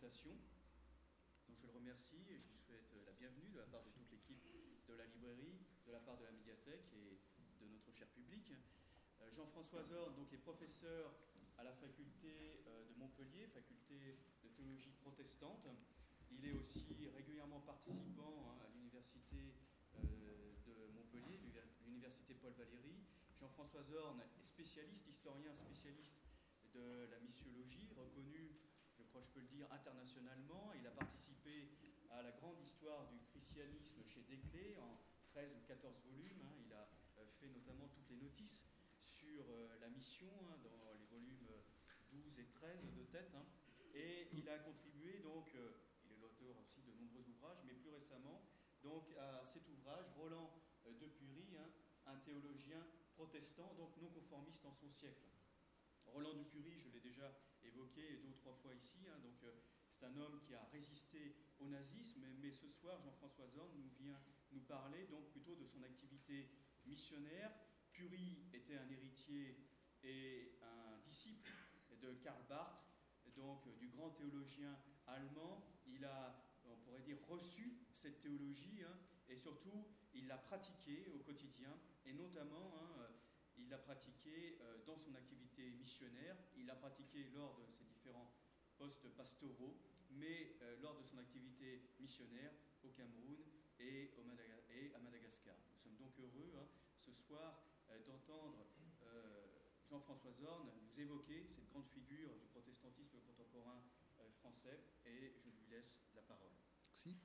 invitation. Donc je le remercie et je lui souhaite la bienvenue de la part de toute l'équipe de la librairie, de la part de la médiathèque et de notre cher public. Jean-François Zorn donc, est professeur à la faculté de Montpellier, faculté de théologie protestante. Il est aussi régulièrement participant à l'université de Montpellier, l'université Paul Valéry. Jean-François Zorn est spécialiste, historien spécialiste de la missiologie, reconnu, je crois que je peux le dire, internationalement. Il a participé à la grande histoire du christianisme chez Desclée en 13 ou 14 volumes. Il a fait notamment toutes les notices sur la mission dans les volumes 12 et 13 de tête. Et il a contribué, donc, il est l'auteur aussi de nombreux ouvrages, mais plus récemment, donc, à cet ouvrage, Roland de Purie, un théologien protestant, donc non conformiste en son siècle. Roland de Purie, je l'ai déjà évoqué 2 ou 3 fois ici, donc c'est un homme qui a résisté au nazisme, mais ce soir, Jean-François Zorn vient nous parler donc plutôt de son activité missionnaire. Purie était un héritier et un disciple de Karl Barth, donc du grand théologien allemand. Il a, on pourrait dire, reçu cette théologie et surtout, il l'a pratiquée au quotidien et notamment, il l'a pratiquée dans son activité missionnaire. Il l'a pratiquée lors de ses différents postes pastoraux, mais lors de son activité missionnaire au Cameroun et à Madagascar. Nous sommes donc heureux ce soir d'entendre Jean-François Zorn nous évoquer cette grande figure du protestantisme contemporain français, et je lui laisse la parole. Merci.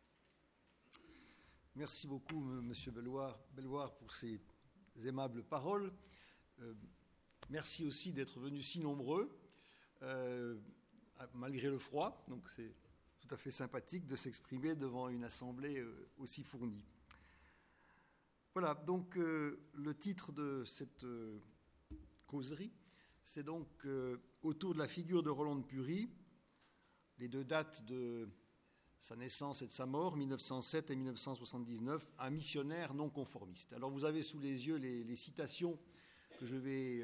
Merci beaucoup, Monsieur Belloir, pour ces aimables paroles. Merci aussi d'être venus si nombreux, malgré le froid. Donc c'est tout à fait sympathique de s'exprimer devant une assemblée aussi fournie. Voilà, donc le titre de cette causerie, c'est donc autour de la figure de Roland de Purie, les 2 dates de sa naissance et de sa mort, 1907 et 1979, un missionnaire non conformiste. Alors vous avez sous les yeux les citations que je vais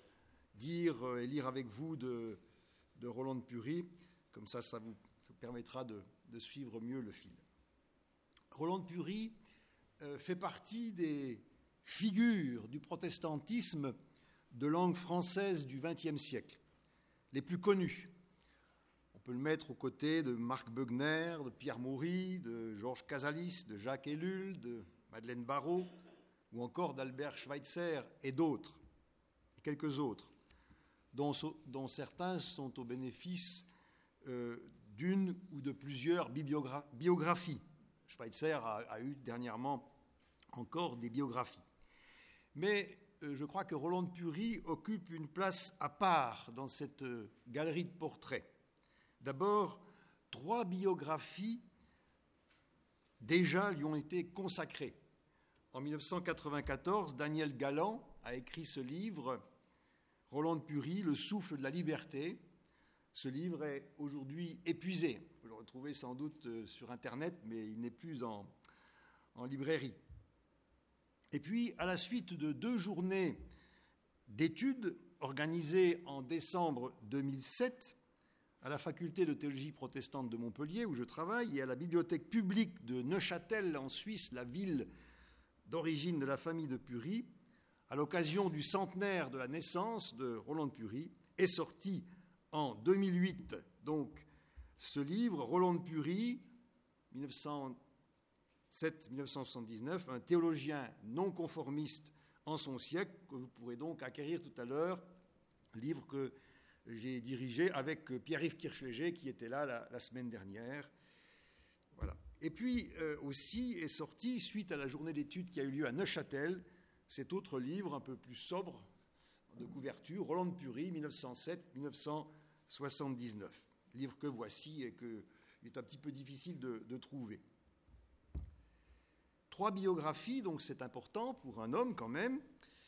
dire et lire avec vous de Roland de Purie, comme ça vous permettra de suivre mieux le fil. Roland de Purie fait partie des figures du protestantisme de langue française du XXe siècle, les plus connues. On peut le mettre aux côtés de Marc Beugner, de Pierre Maury, de Georges Casalis, de Jacques Ellul, de Madeleine Barrault, ou encore d'Albert Schweitzer et d'autres, et quelques autres, dont certains sont au bénéfice d'une ou de plusieurs biographies. Schweitzer a eu dernièrement encore des biographies. Mais je crois que Roland de Purie occupe une place à part dans cette galerie de portraits. D'abord, 3 biographies déjà lui ont été consacrées. En 1994, Daniel Galland a écrit ce livre, Roland de Purie, Le souffle de la liberté. Ce livre est aujourd'hui épuisé. Vous pouvez le retrouver sans doute sur Internet, mais il n'est plus en librairie. Et puis, à la suite de 2 journées d'études organisées en décembre 2007 à la faculté de théologie protestante de Montpellier, où je travaille, et à la bibliothèque publique de Neuchâtel, en Suisse, la ville d'origine de la famille de Purie, à l'occasion du centenaire de la naissance de Roland de Purie, est sorti en 2008, donc, ce livre, Roland de Purie, 1907-1979, un théologien non conformiste en son siècle, que vous pourrez donc acquérir tout à l'heure, livre que j'ai dirigé avec Pierre-Yves Kirchléger, qui était là la semaine dernière. Voilà. Et puis aussi est sorti, suite à la journée d'études qui a eu lieu à Neuchâtel, cet autre livre un peu plus sobre de couverture, Roland de Purie, 1907-1979. Livre que voici et qu'il est un petit peu difficile de trouver. 3 biographies, donc c'est important pour un homme quand même.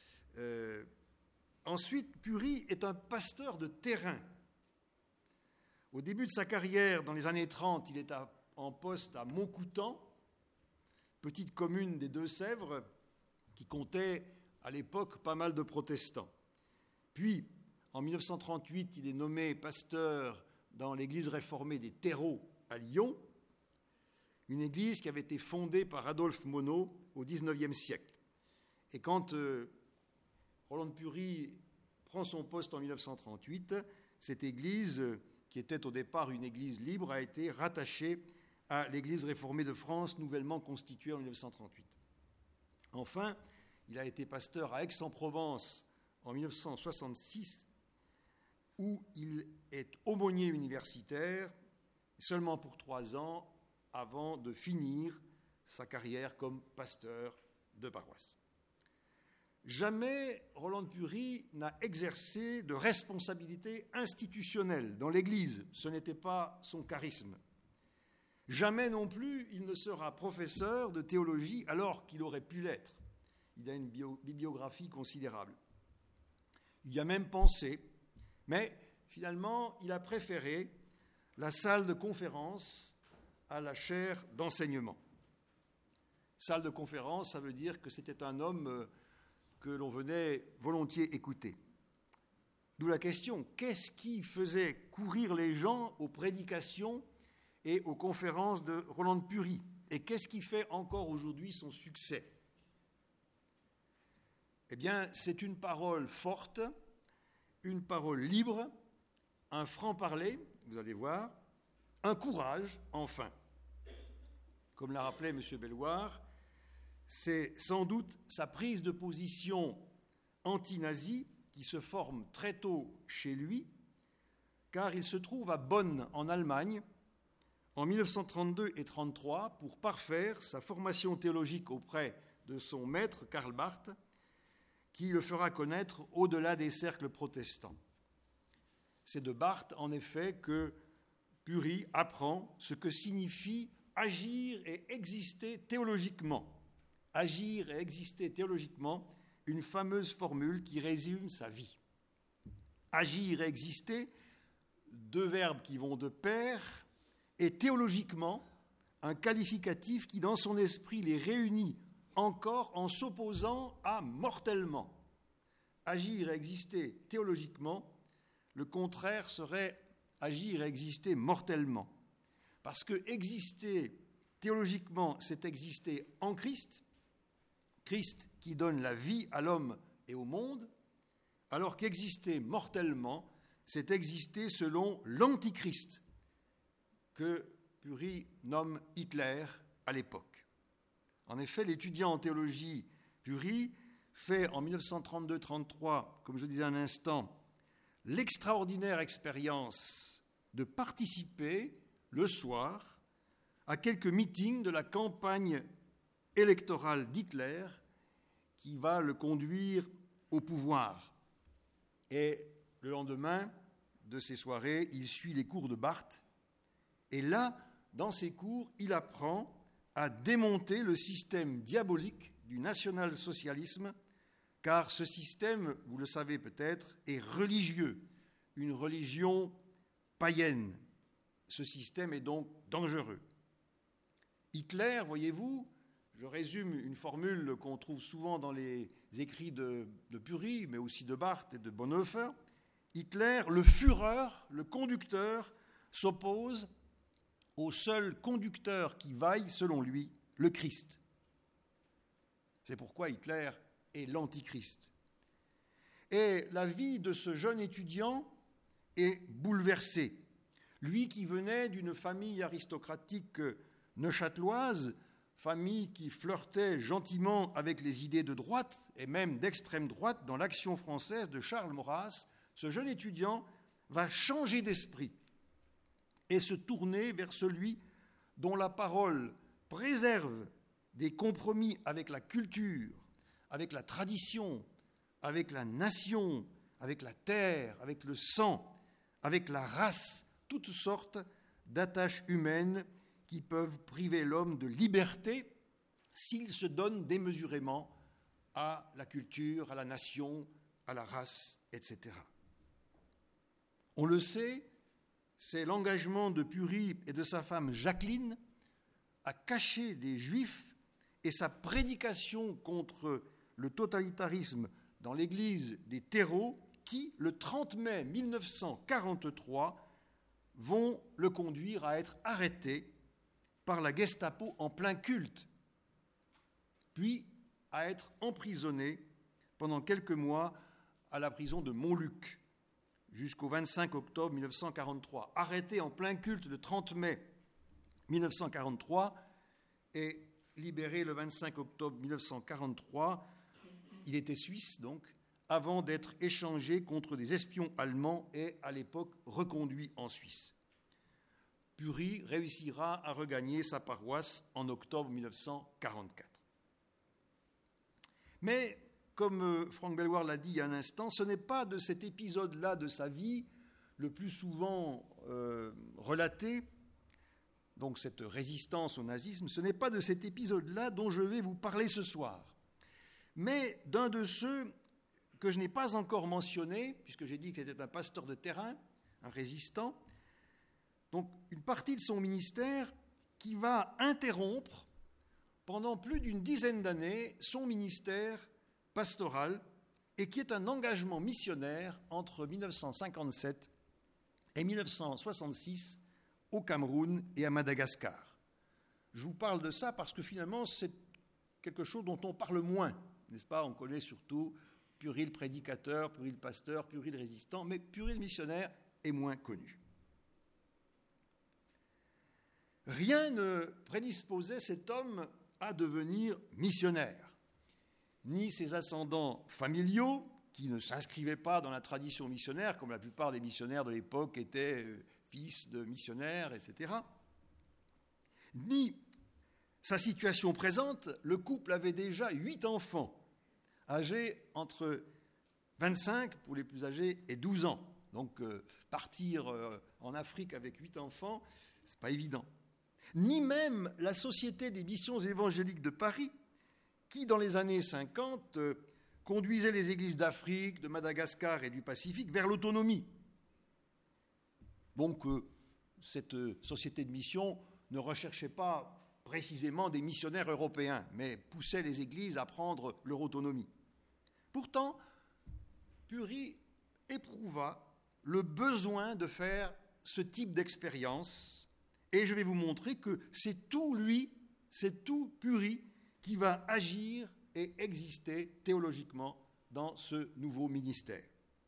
Ensuite, Purie est un pasteur de terrain. Au début de sa carrière, dans les années 30, il est en poste à Montcoutan, petite commune des Deux-Sèvres, qui comptait à l'époque pas mal de protestants. Puis, en 1938, il est nommé pasteur dans l'église réformée des Terreaux à Lyon, une église qui avait été fondée par Adolphe Monod au XIXe siècle. Et quand Roland de Pury prend son poste en 1938, cette église, qui était au départ une église libre, a été rattachée à l'église réformée de France, nouvellement constituée en 1938. Enfin, il a été pasteur à Aix-en-Provence en 1966, où il est aumônier universitaire, seulement pour 3 ans, avant de finir sa carrière comme pasteur de paroisse. Jamais Roland de Pury n'a exercé de responsabilité institutionnelle dans l'Église. Ce n'était pas son charisme. Jamais non plus il ne sera professeur de théologie alors qu'il aurait pu l'être. Il a une bibliographie considérable. Il y a même pensé, mais finalement il a préféré la salle de conférence à la chaire d'enseignement. Salle de conférence, ça veut dire que c'était un homme que l'on venait volontiers écouter. D'où la question, qu'est-ce qui faisait courir les gens aux prédications et aux conférences de Roland de Pury? Et qu'est-ce qui fait encore aujourd'hui son succès? Eh bien, c'est une parole forte, une parole libre, un franc-parler, vous allez voir, un courage, enfin. Comme l'a rappelé M. Belloir, c'est sans doute sa prise de position anti-nazie qui se forme très tôt chez lui, car il se trouve à Bonn, en Allemagne, en 1932 et 1933, pour parfaire sa formation théologique auprès de son maître, Karl Barth, qui le fera connaître au-delà des cercles protestants. C'est de Barth, en effet, que Pury apprend ce que signifie agir et exister théologiquement. Agir et exister théologiquement, une fameuse formule qui résume sa vie. Agir et exister, 2 verbes qui vont de pair, et théologiquement, un qualificatif qui, dans son esprit, les réunit encore en s'opposant à mortellement. Agir et exister théologiquement, le contraire serait agir et exister mortellement. Parce que exister théologiquement, c'est exister en Christ, Christ qui donne la vie à l'homme et au monde, alors qu'exister mortellement, c'est exister selon l'antichrist, que Pury nomme Hitler à l'époque. En effet, l'étudiant en théologie Pury fait en 1932-33, comme je disais un instant, l'extraordinaire expérience de participer le soir à quelques meetings de la campagne électorale d'Hitler qui va le conduire au pouvoir. Et le lendemain de ces soirées, il suit les cours de Barth. Et là, dans ces cours, il apprend à démonter le système diabolique du national-socialisme, car ce système, vous le savez peut-être, est religieux, une religion païenne. Ce système est donc dangereux. Hitler, voyez-vous, je résume une formule qu'on trouve souvent dans les écrits de Pury, mais aussi de Barth et de Bonhoeffer. Hitler, le Führer, le conducteur, s'oppose au seul conducteur qui vaille, selon lui, le Christ. C'est pourquoi Hitler est l'antichrist. Et la vie de ce jeune étudiant est bouleversée. Lui qui venait d'une famille aristocratique neuchâteloise, famille qui flirtait gentiment avec les idées de droite et même d'extrême droite dans l'Action française de Charles Maurras, ce jeune étudiant va changer d'esprit et se tourner vers celui dont la parole préserve des compromis avec la culture, avec la tradition, avec la nation, avec la terre, avec le sang, avec la race, toutes sortes d'attaches humaines qui peuvent priver l'homme de liberté s'il se donne démesurément à la culture, à la nation, à la race, etc. On le sait, c'est l'engagement de Pury et de sa femme Jacqueline à cacher des Juifs et sa prédication contre le totalitarisme dans l'église des Terreaux qui, le 30 mai 1943, vont le conduire à être arrêté par la Gestapo en plein culte, puis à être emprisonné pendant quelques mois à la prison de Montluc, jusqu'au 25 octobre 1943. Arrêté en plein culte le 30 mai 1943 et libéré le 25 octobre 1943, il était suisse donc, avant d'être échangé contre des espions allemands et à l'époque reconduit en Suisse. Pury réussira à regagner sa paroisse en octobre 1944. Mais, comme Franck Belloir l'a dit il y a un instant, ce n'est pas de cet épisode-là de sa vie, le plus souvent relaté, donc cette résistance au nazisme, ce n'est pas de cet épisode-là dont je vais vous parler ce soir, mais d'un de ceux que je n'ai pas encore mentionné, puisque j'ai dit que c'était un pasteur de terrain, un résistant, donc une partie de son ministère qui va interrompre pendant plus d'une dizaine d'années son ministère pastoral et qui est un engagement missionnaire entre 1957 et 1966 au Cameroun et à Madagascar. Je vous parle de ça parce que finalement c'est quelque chose dont on parle moins, n'est-ce pas? On connaît surtout Pury le prédicateur, Pury le pasteur, Pury le résistant, mais Pury le missionnaire est moins connu. Rien ne prédisposait cet homme à devenir missionnaire, ni ses ascendants familiaux, qui ne s'inscrivaient pas dans la tradition missionnaire, comme la plupart des missionnaires de l'époque étaient fils de missionnaires, etc., ni sa situation présente. Le couple avait déjà 8 enfants, âgés entre 25 pour les plus âgés et 12 ans. Donc partir en Afrique avec 8 enfants, ce n'est pas évident. Ni même la Société des missions évangéliques de Paris, qui dans les années 50 conduisait les églises d'Afrique, de Madagascar et du Pacifique vers l'autonomie. Donc cette société de mission ne recherchait pas précisément des missionnaires européens, mais poussait les églises à prendre leur autonomie. Pourtant, Pury éprouva le besoin de faire ce type d'expérience, et je vais vous montrer que c'est tout lui, c'est tout Pury qui va agir et exister théologiquement dans ce nouveau ministère.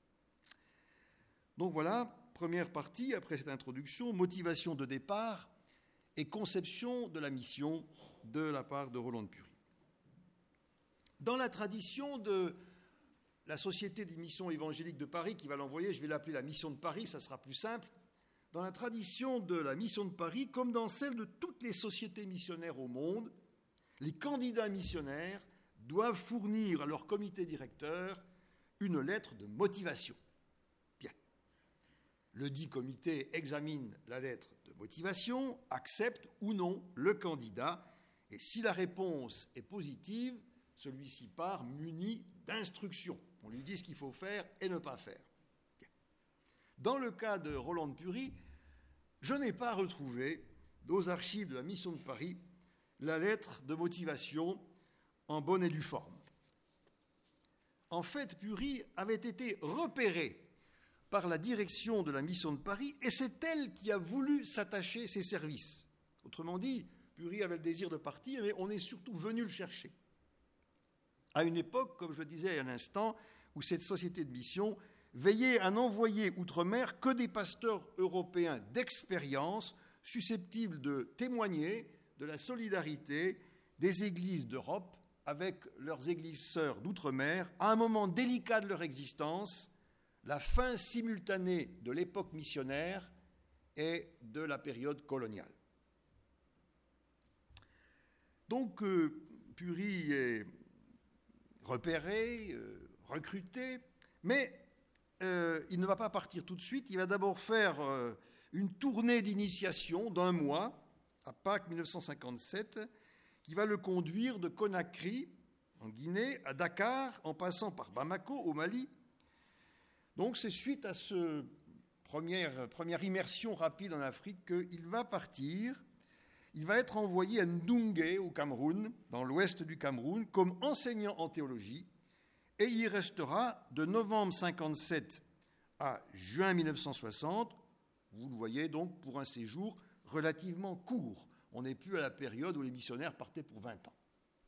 Donc voilà, première partie, après cette introduction, motivation de départ et conception de la mission de la part de Roland de Pury. Dans la tradition de la Société des missions évangéliques de Paris, qui va l'envoyer, je vais l'appeler la mission de Paris, ça sera plus simple, dans la tradition de la mission de Paris, comme dans celle de toutes les sociétés missionnaires au monde, les candidats missionnaires doivent fournir à leur comité directeur une lettre de motivation. Bien. Le dit comité examine la lettre de motivation, accepte ou non le candidat, et si la réponse est positive, celui-ci part muni d'instructions. On lui dit ce qu'il faut faire et ne pas faire. Bien. Dans le cas de Roland de Pury, je n'ai pas retrouvé aux archives de la mission de Paris la lettre de motivation en bonne et due forme. En fait, Pury avait été repéré par la direction de la mission de Paris et c'est elle qui a voulu s'attacher ses services. Autrement dit, Pury avait le désir de partir, mais on est surtout venu le chercher. À une époque, comme je disais il y a un instant, où cette société de mission veillait à n'envoyer outre-mer que des pasteurs européens d'expérience susceptibles de témoigner de la solidarité des églises d'Europe avec leurs églises sœurs d'outre-mer à un moment délicat de leur existence, la fin simultanée de l'époque missionnaire et de la période coloniale. Donc, Pury est repéré, recruté, mais il ne va pas partir tout de suite. Il va d'abord faire une tournée d'initiation d'1 mois, à Pâques 1957, qui va le conduire de Conakry, en Guinée, à Dakar, en passant par Bamako, au Mali. Donc c'est suite à cette première immersion rapide en Afrique qu'il va partir. Il va être envoyé à Ndunge, au Cameroun, dans l'ouest du Cameroun, comme enseignant en théologie, et il y restera de novembre 1957 à juin 1960, Vous le voyez donc pour un séjour relativement court. On n'est plus à la période où les missionnaires partaient pour 20 ans.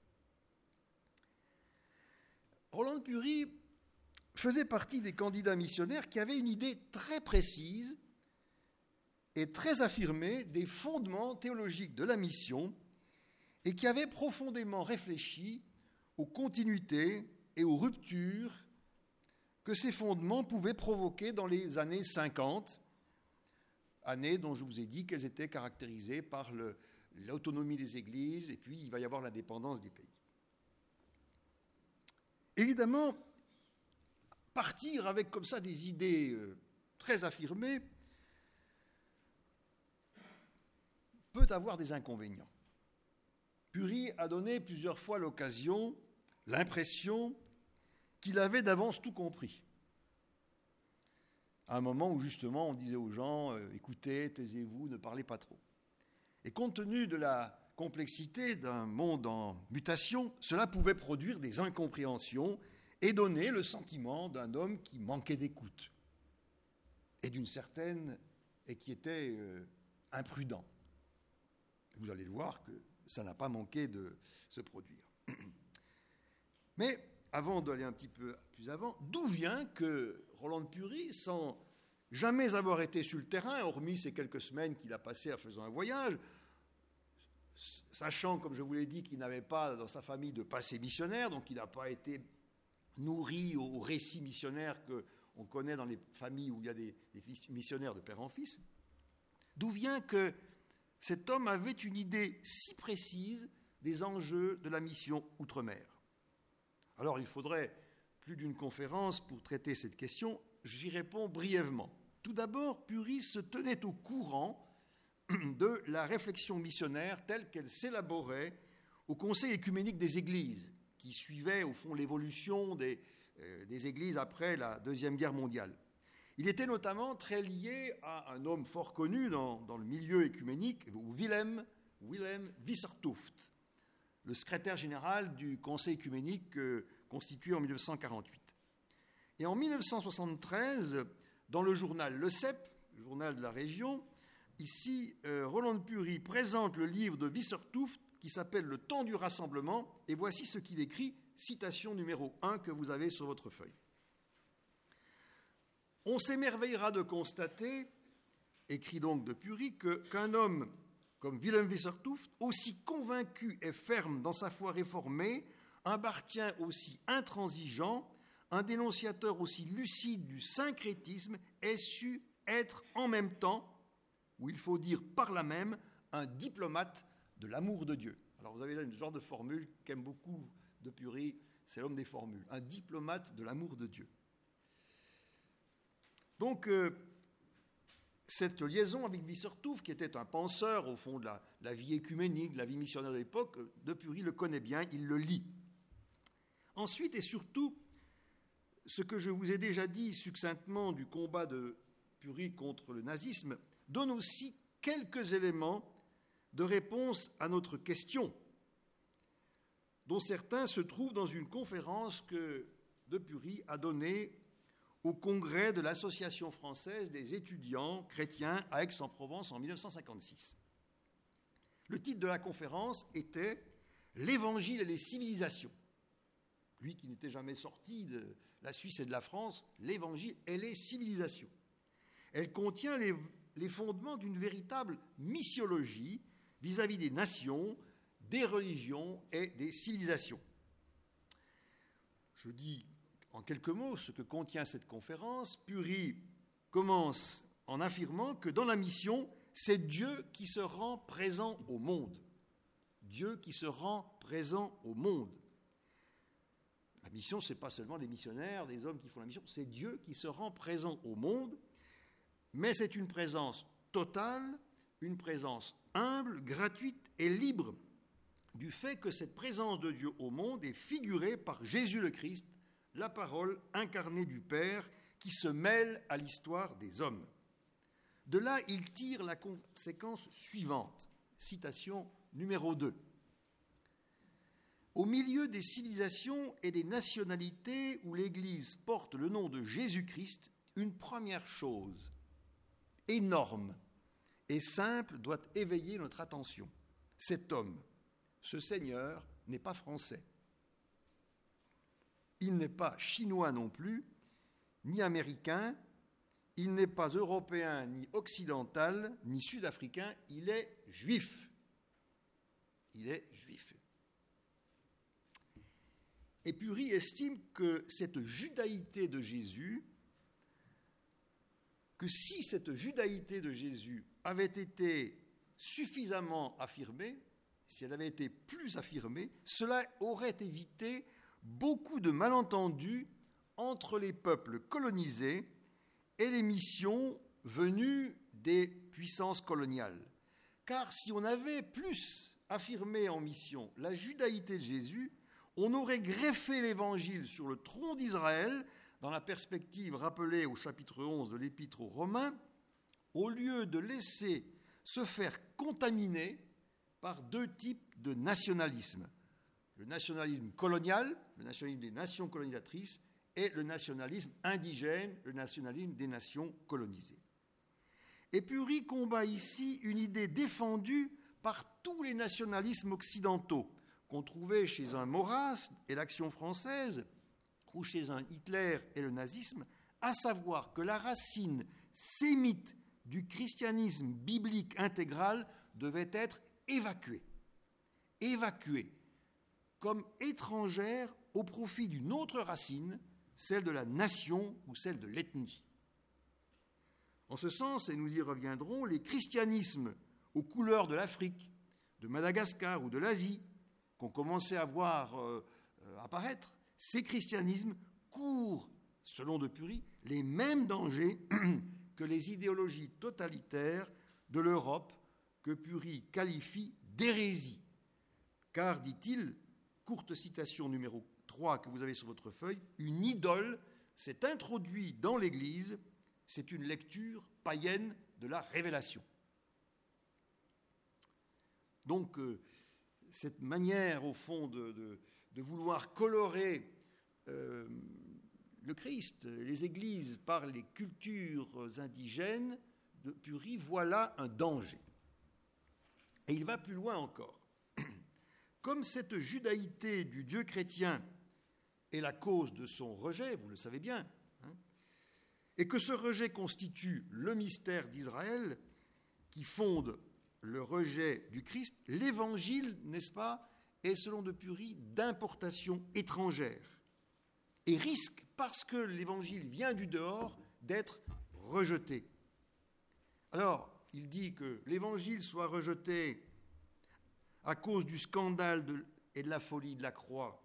Rolland-Curie faisait partie des candidats missionnaires qui avaient une idée très précise et très affirmée des fondements théologiques de la mission et qui avaient profondément réfléchi aux continuités et aux ruptures que ces fondements pouvaient provoquer dans les années 50, années dont je vous ai dit qu'elles étaient caractérisées par l'autonomie des églises et puis il va y avoir l'indépendance des pays. Évidemment, partir avec comme ça des idées très affirmées peut avoir des inconvénients. Curie a donné plusieurs fois l'occasion, l'impression qu'il avait d'avance tout compris. À un moment où justement on disait aux gens « écoutez, taisez-vous, ne parlez pas trop ». Et compte tenu de la complexité d'un monde en mutation, cela pouvait produire des incompréhensions et donner le sentiment d'un homme qui manquait d'écoute et qui était imprudent. Vous allez le voir que ça n'a pas manqué de se produire. Mais avant d'aller un petit peu plus avant, d'où vient que Rolland-Curie, sans jamais avoir été sur le terrain, hormis ces quelques semaines qu'il a passées en faisant un voyage, sachant, comme je vous l'ai dit, qu'il n'avait pas dans sa famille de passé missionnaire, donc il n'a pas été nourri au récit missionnaire qu'on connaît dans les familles où il y a des missionnaires de père en fils, d'où vient que cet homme avait une idée si précise des enjeux de la mission outre-mer. Alors il faudrait plus d'une conférence pour traiter cette question, j'y réponds brièvement. Tout d'abord, Curie se tenait au courant de la réflexion missionnaire telle qu'elle s'élaborait au Conseil écuménique des Églises, qui suivait au fond l'évolution des Églises après la Deuxième Guerre mondiale. Il était notamment très lié à un homme fort connu dans le milieu écuménique, Wilhelm Wissertooft, le secrétaire général du Conseil écuménique constitué en 1948. Et en 1973, dans le journal Le Cep, le journal de la région, ici, Rolland-Curie présente le livre de Wissertooft qui s'appelle « Le temps du rassemblement » et voici ce qu'il écrit, citation numéro 1 que vous avez sur votre feuille. « On s'émerveillera de constater, écrit donc de Curie, qu'un homme comme Wilhelm Wissertooft, aussi convaincu et ferme dans sa foi réformée, un Barthien aussi intransigeant, un dénonciateur aussi lucide du syncrétisme, ait su être en même temps, ou il faut dire par là même, un diplomate de l'amour de Dieu. » Alors vous avez là une genre de formule qu'aime beaucoup de Curie, c'est l'homme des formules, un diplomate de l'amour de Dieu. Donc, cette liaison avec Wissertooft, qui était un penseur au fond de la vie écuménique, de la vie missionnaire de l'époque, de Curie le connaît bien, il le lit. Ensuite et surtout, ce que je vous ai déjà dit succinctement du combat de Curie contre le nazisme donne aussi quelques éléments de réponse à notre question, dont certains se trouvent dans une conférence que de Curie a donnée au congrès de l'Association française des étudiants chrétiens à Aix-en-Provence en 1956. Le titre de la conférence était « L'Évangile et les civilisations ». Lui qui n'était jamais sorti de la Suisse et de la France, « L'Évangile et les civilisations ». Elle contient les fondements d'une véritable missiologie vis-à-vis des nations, des religions et des civilisations. Je dis en quelques mots ce que contient cette conférence. Curie commence en affirmant que dans la mission, c'est Dieu qui se rend présent au monde. Dieu qui se rend présent au monde. La mission, ce n'est pas seulement des missionnaires, des hommes qui font la mission, c'est Dieu qui se rend présent au monde, mais c'est une présence totale, une présence humble, gratuite et libre du fait que cette présence de Dieu au monde est figurée par Jésus le Christ, la parole incarnée du Père qui se mêle à l'histoire des hommes. De là, il tire la conséquence suivante. Citation numéro 2. Au milieu des civilisations et des nationalités où l'Église porte le nom de Jésus-Christ, une première chose, énorme et simple doit éveiller notre attention. Cet homme, ce Seigneur, n'est pas français. Il n'est pas chinois non plus, ni américain, il n'est pas européen, ni occidental, ni sud-africain, il est juif. Il est juif. Épurie estime que cette judaïté de Jésus, que si cette judaïté de Jésus avait été suffisamment affirmée, si elle avait été plus affirmée, cela aurait évité beaucoup de malentendus entre les peuples colonisés et les missions venues des puissances coloniales. Car si on avait plus affirmé en mission la judaïté de Jésus, on aurait greffé l'évangile sur le tronc d'Israël, dans la perspective rappelée au chapitre 11 de l'Épître aux Romains, au lieu de laisser se faire contaminer par deux types de nationalisme. Le nationalisme colonial, le nationalisme des nations colonisatrices, et le nationalisme indigène, le nationalisme des nations colonisées. Épurie combat ici une idée défendue par tous les nationalismes occidentaux, qu'on trouvait chez un Maurras et l'Action française, ou chez un Hitler et le nazisme, à savoir que la racine sémite du christianisme biblique intégral devait être évacuée comme étrangère au profit d'une autre racine, celle de la nation ou celle de l'ethnie. En ce sens, et nous y reviendrons, les christianismes aux couleurs de l'Afrique, de Madagascar ou de l'Asie, qu'on commençait à voir apparaître, ces christianismes courent, selon De Pury, les mêmes dangers que les idéologies totalitaires de l'Europe que Pury qualifie d'hérésie. Car, dit-il, courte citation numéro 3 que vous avez sur votre feuille, une idole s'est introduite dans l'Église, c'est une lecture païenne de la Révélation. Donc, cette manière, au fond, de vouloir colorer le Christ, les églises par les cultures indigènes de Pury, voilà un danger. Et il va plus loin encore. Comme cette judaïté du Dieu chrétien est la cause de son rejet, vous le savez bien, et que ce rejet constitue le mystère d'Israël qui fonde le rejet du Christ, l'évangile, n'est-ce pas, est selon De Pury d'importation étrangère et risque, parce que l'évangile vient du dehors, d'être rejeté. Alors, il dit que l'évangile soit rejeté à cause du scandale et de la folie de la croix,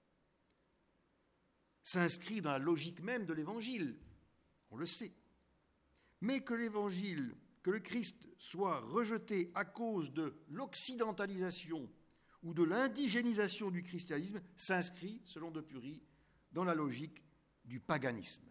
s'inscrit dans la logique même de l'évangile, on le sait. Mais que l'évangile, que le Christ soit rejeté à cause de l'occidentalisation ou de l'indigénisation du christianisme, s'inscrit, selon De Pury, dans la logique du paganisme.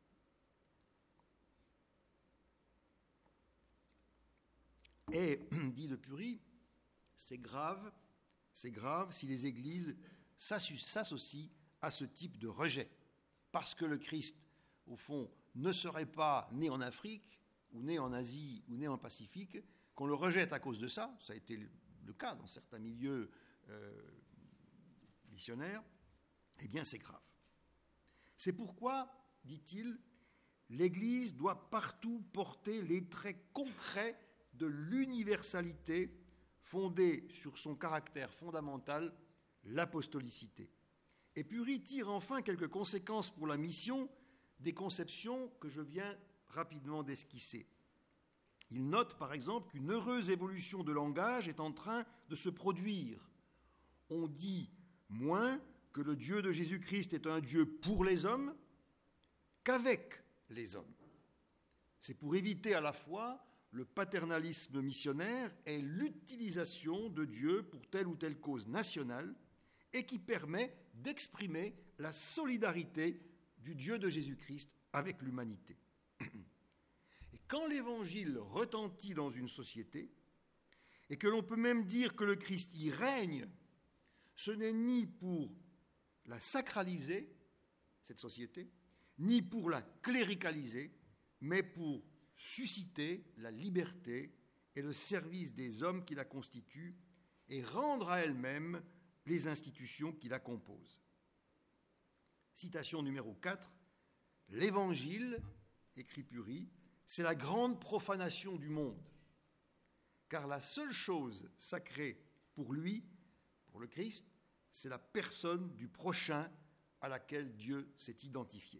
Et, dit De Pury, c'est grave si les églises s'associent à ce type de rejet. Parce que le Christ, au fond, ne serait pas né en Afrique, ou né en Asie, ou né en Pacifique, qu'on le rejette à cause de ça, ça a été le cas dans certains milieux missionnaires, eh bien c'est grave. C'est pourquoi, dit-il, l'Église doit partout porter les traits concrets de l'universalité fondée sur son caractère fondamental, l'apostolicité. Et Pury tire enfin quelques conséquences pour la mission des conceptions que je viens rapidement d'esquisser. Il note par exemple qu'une heureuse évolution de langage est en train de se produire. On dit moins que le Dieu de Jésus-Christ est un Dieu pour les hommes qu'avec les hommes. C'est pour éviter à la fois le paternalisme missionnaire et l'utilisation de Dieu pour telle ou telle cause nationale et qui permet d'exprimer la solidarité du Dieu de Jésus-Christ avec l'humanité. Et quand l'Évangile retentit dans une société, et que l'on peut même dire que le Christ y règne, ce n'est ni pour la sacraliser, cette société, ni pour la cléricaliser, mais pour susciter la liberté et le service des hommes qui la constituent et rendre à elle-même les institutions qui la composent. Citation numéro 4. « L'Évangile, écrit Purie, c'est la grande profanation du monde, car la seule chose sacrée pour lui, pour le Christ, c'est la personne du prochain à laquelle Dieu s'est identifié.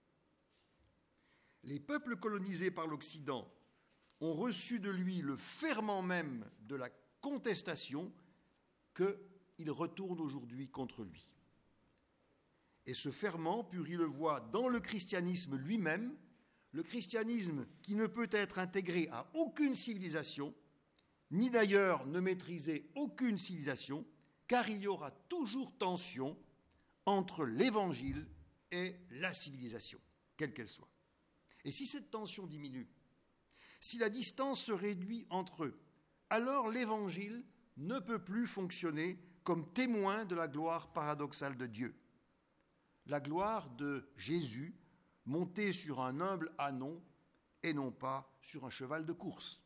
Les peuples colonisés par l'Occident ont reçu de lui le ferment même de la contestation qu'il retourne aujourd'hui contre lui. Et ce ferment, Purie le voit dans le christianisme lui-même, le christianisme qui ne peut être intégré à aucune civilisation, ni d'ailleurs ne maîtriser aucune civilisation, car il y aura toujours tension entre l'Évangile et la civilisation, quelle qu'elle soit. Et si cette tension diminue, si la distance se réduit entre eux, alors l'Évangile ne peut plus fonctionner comme témoin de la gloire paradoxale de Dieu. La gloire de Jésus monté sur un humble ânon et non pas sur un cheval de course.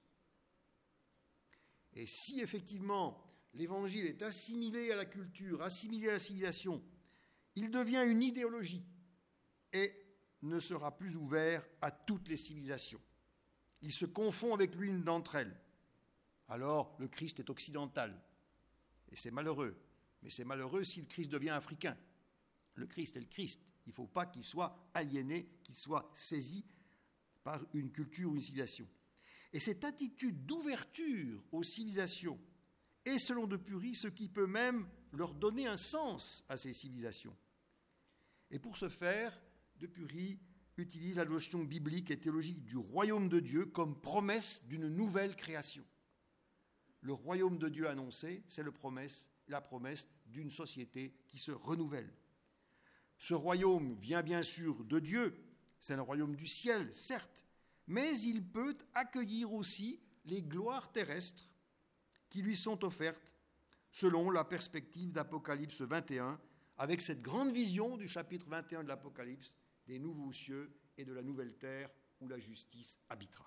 Et si effectivement l'Évangile est assimilé à la culture, assimilé à la civilisation, il devient une idéologie et ne sera plus ouvert à toutes les civilisations. Il se confond avec l'une d'entre elles. Alors le Christ est occidental. Et c'est malheureux. Mais c'est malheureux si le Christ devient africain. Le Christ est le Christ. Il ne faut pas qu'il soit aliéné, qu'il soit saisi par une culture ou une civilisation. Et cette attitude d'ouverture aux civilisations est, selon de Purie, ce qui peut même leur donner un sens à ces civilisations. Et pour ce faire, de Purie utilise la notion biblique et théologique du royaume de Dieu comme promesse d'une nouvelle création. Le royaume de Dieu annoncé, c'est la promesse d'une société qui se renouvelle. Ce royaume vient bien sûr de Dieu, c'est le royaume du ciel, certes, mais il peut accueillir aussi les gloires terrestres qui lui sont offertes selon la perspective d'Apocalypse 21, avec cette grande vision du chapitre 21 de l'Apocalypse, des nouveaux cieux et de la nouvelle terre où la justice habitera.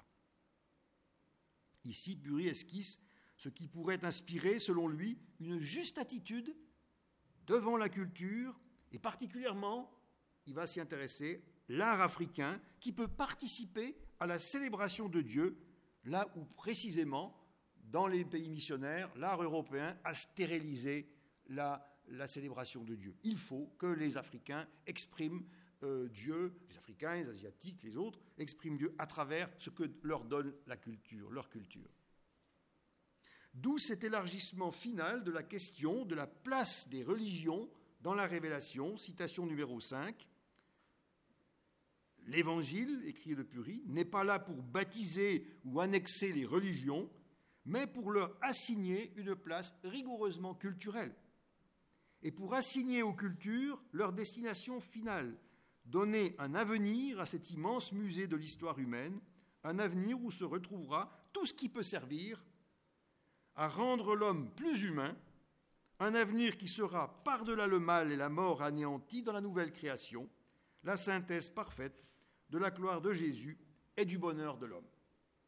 Ici, Purie esquisse ce qui pourrait inspirer, selon lui, une juste attitude devant la culture, et particulièrement, il va s'y intéresser, l'art africain, qui peut participer à la célébration de Dieu, là où précisément, dans les pays missionnaires, l'art européen a stérilisé la célébration de Dieu. Il faut que les Africains expriment Dieu, les Africains, les Asiatiques, les autres, expriment Dieu à travers ce que leur donne la culture, leur culture. D'où cet élargissement final de la question de la place des religions dans la révélation, citation numéro 5. L'Évangile, écrit de Purie, n'est pas là pour baptiser ou annexer les religions, mais pour leur assigner une place rigoureusement culturelle et pour assigner aux cultures leur destination finale, donner un avenir à cet immense musée de l'histoire humaine, un avenir où se retrouvera tout ce qui peut servir à rendre l'homme plus humain, un avenir qui sera par-delà le mal et la mort anéanti dans la nouvelle création, la synthèse parfaite de la gloire de Jésus et du bonheur de l'homme.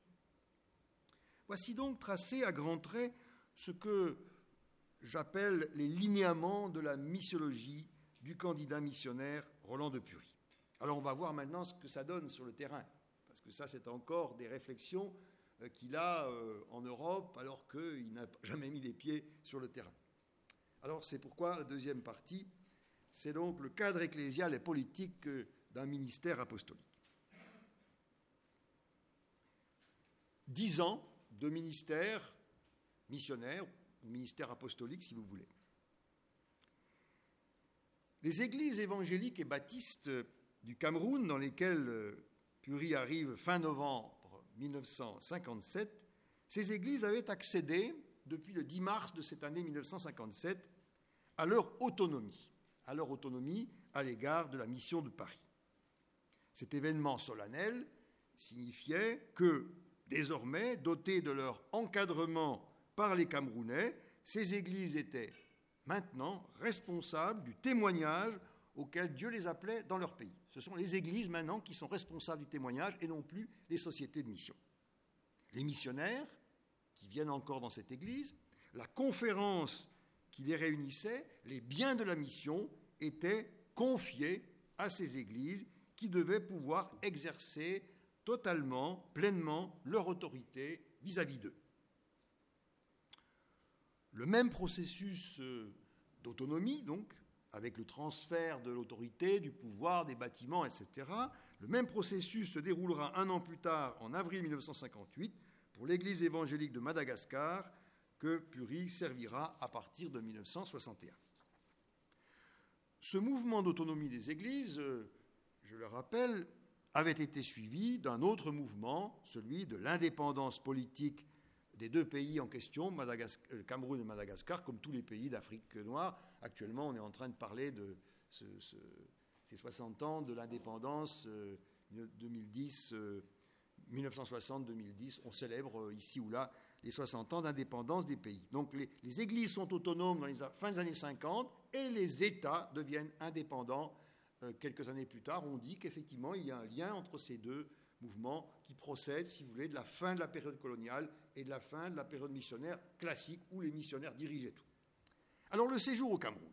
Voici donc tracé à grands traits ce que j'appelle les linéaments de la missiologie du candidat missionnaire Roland de Purie. Alors on va voir maintenant ce que ça donne sur le terrain, parce que ça c'est encore des réflexions qu'il a en Europe alors qu'il n'a jamais mis les pieds sur le terrain. Alors c'est pourquoi la deuxième partie, c'est donc le cadre ecclésial et politique d'un ministère apostolique. 10 ans de ministère missionnaire, ou ministère apostolique si vous voulez. Les églises évangéliques et baptistes du Cameroun, dans lesquelles Purie arrive fin novembre 1957, ces églises avaient accédé, depuis le 10 mars de cette année 1957, à leur autonomie à l'égard de la mission de Paris. Cet événement solennel signifiait que, désormais, dotées de leur encadrement par les Camerounais, ces églises étaient maintenant responsables du témoignage auquel Dieu les appelait dans leur pays. Ce sont les églises maintenant qui sont responsables du témoignage et non plus les sociétés de mission. Les missionnaires qui viennent encore dans cette église, la conférence qui les réunissait, les biens de la mission étaient confiés à ces églises qui devaient pouvoir exercer totalement, pleinement leur autorité vis-à-vis d'eux. Le même processus d'autonomie, donc, avec le transfert de l'autorité, du pouvoir, des bâtiments, etc., le même processus se déroulera un an plus tard, en avril 1958, pour l'Église évangélique de Madagascar, que Puri servira à partir de 1961. Ce mouvement d'autonomie des églises, je le rappelle, avait été suivi d'un autre mouvement, celui de l'indépendance politique des deux pays en question, Cameroun et Madagascar, comme tous les pays d'Afrique noire. Actuellement, on est en train de parler de ces 60 ans de l'indépendance 1960-2010. On célèbre ici ou là les 60 ans d'indépendance des pays. Donc les églises sont autonomes dans les fins des années 50 et les États deviennent indépendants quelques années plus tard. On dit qu'effectivement, il y a un lien entre ces deux mouvements qui procèdent, si vous voulez, de la fin de la période coloniale et de la fin de la période missionnaire classique où les missionnaires dirigeaient tout. Alors le séjour au Cameroun.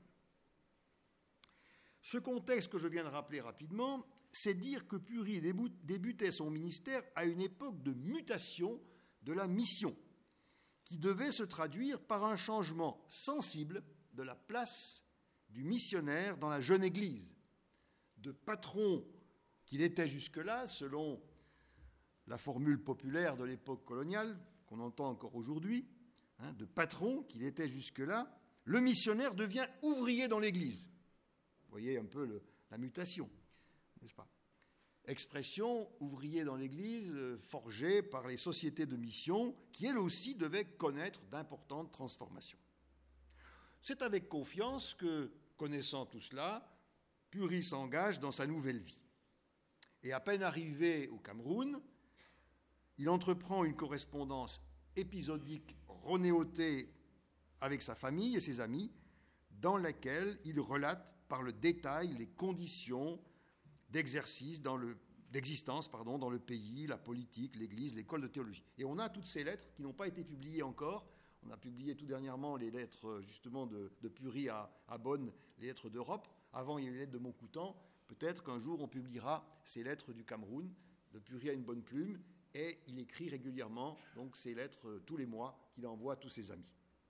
Ce contexte que je viens de rappeler rapidement, c'est dire que Puri débutait son ministère à une époque de mutation de la mission, qui devait se traduire par un changement sensible de la place du missionnaire dans la jeune Église, de patron qu'il était jusque-là, selon la formule populaire de l'époque coloniale, qu'on entend encore aujourd'hui, de patron qu'il était jusque-là, le missionnaire devient ouvrier dans l'Église. Vous voyez un peu la mutation, n'est-ce pas ? Expression ouvrier dans l'Église forgée par les sociétés de mission qui, elles aussi, devaient connaître d'importantes transformations. C'est avec confiance que, connaissant tout cela, Puri s'engage dans sa nouvelle vie. Et à peine arrivé au Cameroun, il entreprend une correspondance épisodique renéotée avec sa famille et ses amis, dans laquelle il relate par le détail les conditions d'existence dans le pays, la politique, l'Église, l'école de théologie. Et on a toutes ces lettres qui n'ont pas été publiées encore. On a publié tout dernièrement les lettres justement de Puri à Bonn, les lettres d'Europe. Avant, il y a eu les lettres de Montcoutan. Peut-être qu'un jour, on publiera ces lettres du Cameroun. De Puri a une bonne plume et il écrit régulièrement donc ces lettres tous les mois qu'il envoie à tous ses amis.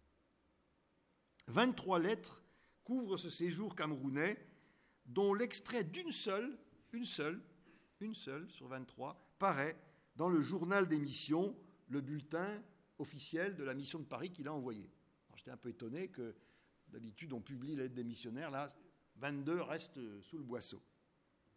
23 lettres couvrent ce séjour camerounais, dont l'extrait d'une seule sur 23, paraît dans le journal des missions, le bulletin officiel de la mission de Paris qu'il a envoyé. Alors, j'étais un peu étonné que d'habitude on publie les lettres des missionnaires, là 22 restent sous le boisseau. Pourquoi ?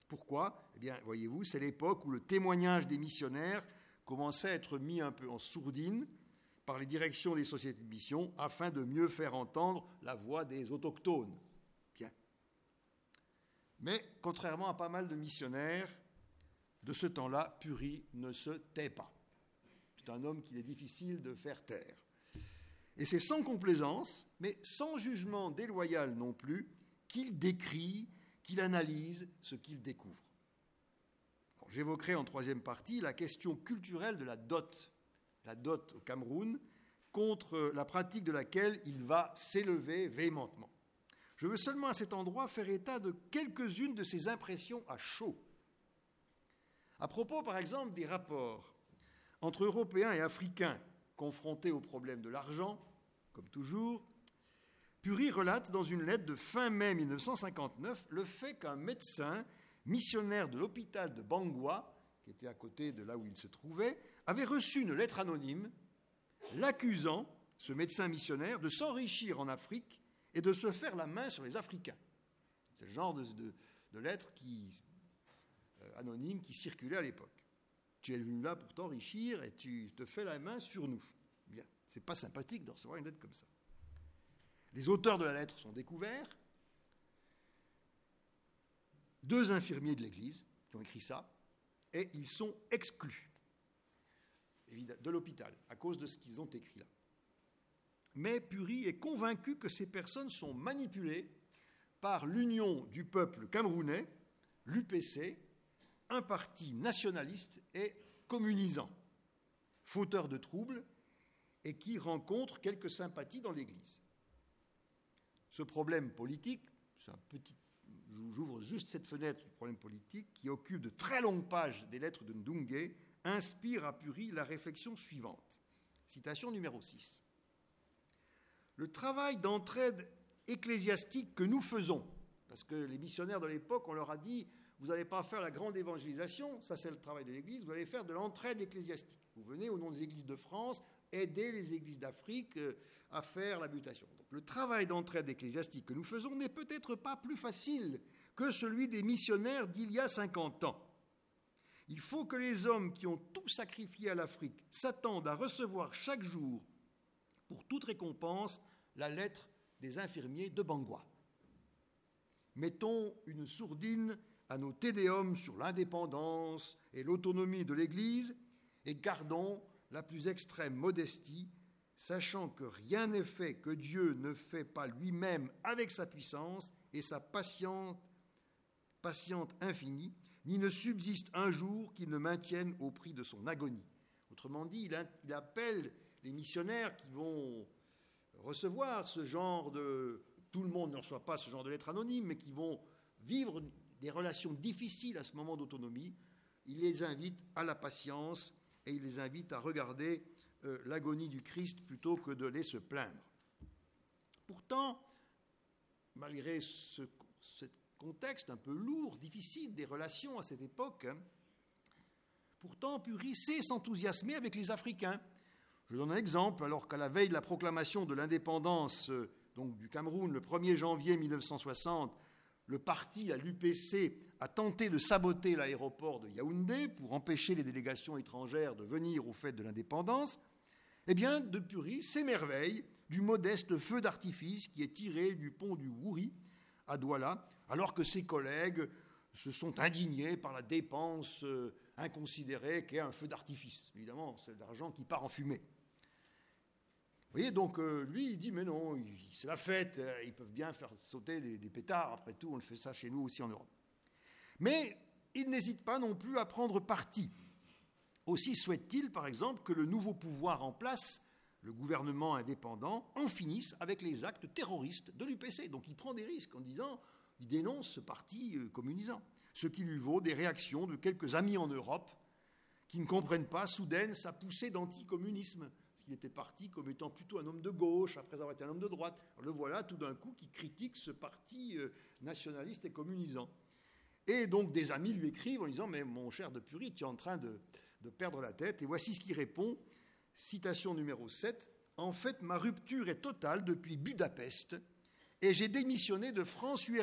Eh bien, voyez-vous, c'est l'époque où le témoignage des missionnaires commençait à être mis un peu en sourdine par les directions des sociétés de mission afin de mieux faire entendre la voix des autochtones. Bien. Mais, contrairement à pas mal de missionnaires, de ce temps-là, Puri ne se tait pas. C'est un homme qu'il est difficile de faire taire. Et c'est sans complaisance, mais sans jugement déloyal non plus, qu'il décrit, qu'il analyse ce qu'il découvre. Alors, j'évoquerai en troisième partie la question culturelle de la dot au Cameroun, contre la pratique de laquelle il va s'élever véhémentement. Je veux seulement à cet endroit faire état de quelques-unes de ses impressions à chaud. À propos, par exemple, des rapports entre Européens et Africains confrontés au problème de l'argent, comme toujours, Puri relate dans une lettre de fin mai 1959 le fait qu'un médecin missionnaire de l'hôpital de Bangwa, qui était à côté de là où il se trouvait, avait reçu une lettre anonyme l'accusant, ce médecin missionnaire, de s'enrichir en Afrique et de se faire la main sur les Africains. C'est le genre de lettre anonyme qui circulait à l'époque. Tu es venu là pour t'enrichir et tu te fais la main sur nous. Bien, c'est pas sympathique de recevoir une lettre comme ça. Les auteurs de la lettre sont découverts. 2 infirmiers de l'Église qui ont écrit ça, et ils sont exclus de l'hôpital à cause de ce qu'ils ont écrit là. Mais Puri est convaincu que ces personnes sont manipulées par l'Union du peuple camerounais, l'UPC, un parti nationaliste et communisant, fauteur de troubles et qui rencontre quelques sympathies dans l'Église. Ce problème politique, j'ouvre juste cette fenêtre du problème politique, qui occupe de très longues pages des lettres de Ndunge, inspire à Puri la réflexion suivante. Citation numéro 6. Le travail d'entraide ecclésiastique que nous faisons, parce que les missionnaires de l'époque, on leur a dit, vous n'allez pas faire la grande évangélisation, ça c'est le travail de l'Église, vous allez faire de l'entraide ecclésiastique. Vous venez au nom des églises de France, aider les églises d'Afrique à faire la mutation. Donc le travail d'entraide ecclésiastique que nous faisons n'est peut-être pas plus facile que celui des missionnaires d'il y a 50 ans. Il faut que les hommes qui ont tout sacrifié à l'Afrique s'attendent à recevoir chaque jour, pour toute récompense, la lettre des infirmiers de Bangui. Mettons une sourdine à nos tédéums sur l'indépendance et l'autonomie de l'Église et gardons la plus extrême modestie, sachant que rien n'est fait que Dieu ne fait pas lui-même avec sa puissance et sa patiente infinie, ni ne subsiste un jour qu'il ne maintienne au prix de son agonie. Autrement dit, il appelle les missionnaires qui vont recevoir ce genre de... Tout le monde ne reçoit pas ce genre de lettres anonymes, mais qui vont vivre des relations difficiles à ce moment d'autonomie. Il les invite à la patience et il les invite à regarder l'agonie du Christ plutôt que de les se plaindre. Pourtant, malgré ce contexte un peu lourd, difficile des relations à cette époque, pourtant Puri sait s'enthousiasmer avec les Africains. Je donne un exemple, alors qu'à la veille de la proclamation de l'indépendance donc du Cameroun, le 1er janvier 1960, le parti, l'UPC, a tenté de saboter l'aéroport de Yaoundé pour empêcher les délégations étrangères de venir aux fêtes de l'indépendance, eh bien, de Puri s'émerveille du modeste feu d'artifice qui est tiré du pont du Wouri à Douala, alors que ses collègues se sont indignés par la dépense inconsidérée qu'est un feu d'artifice. Évidemment, c'est de l'argent qui part en fumée. Vous voyez, donc lui, il dit, mais non, c'est la fête, ils peuvent bien faire sauter des pétards, après tout, on le fait ça chez nous aussi en Europe. Mais il n'hésite pas non plus à prendre parti. Aussi souhaite-t-il, par exemple, que le nouveau pouvoir en place, le gouvernement indépendant, en finisse avec les actes terroristes de l'UPC. Donc il prend des risques en disant, il dénonce ce parti communisant, ce qui lui vaut des réactions de quelques amis en Europe qui ne comprennent pas soudaine sa poussée d'anticommunisme. Il était parti comme étant plutôt un homme de gauche, après avoir été un homme de droite. Alors le voilà tout d'un coup qui critique ce parti nationaliste et communisant. Et donc des amis lui écrivent en disant « Mais mon cher de Puri, tu es en train de perdre la tête. » Et voici ce qu'il répond, citation numéro 7. « En fait, ma rupture est totale depuis Budapest et j'ai démissionné de France-URSS. »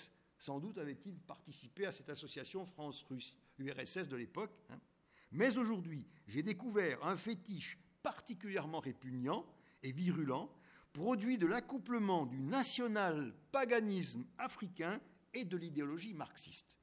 Sans doute avait-il participé à cette association France-URSS de l'époque. Hein. Mais aujourd'hui, j'ai découvert un fétiche particulièrement répugnant et virulent, produit de l'accouplement du national-paganisme africain et de l'idéologie marxiste.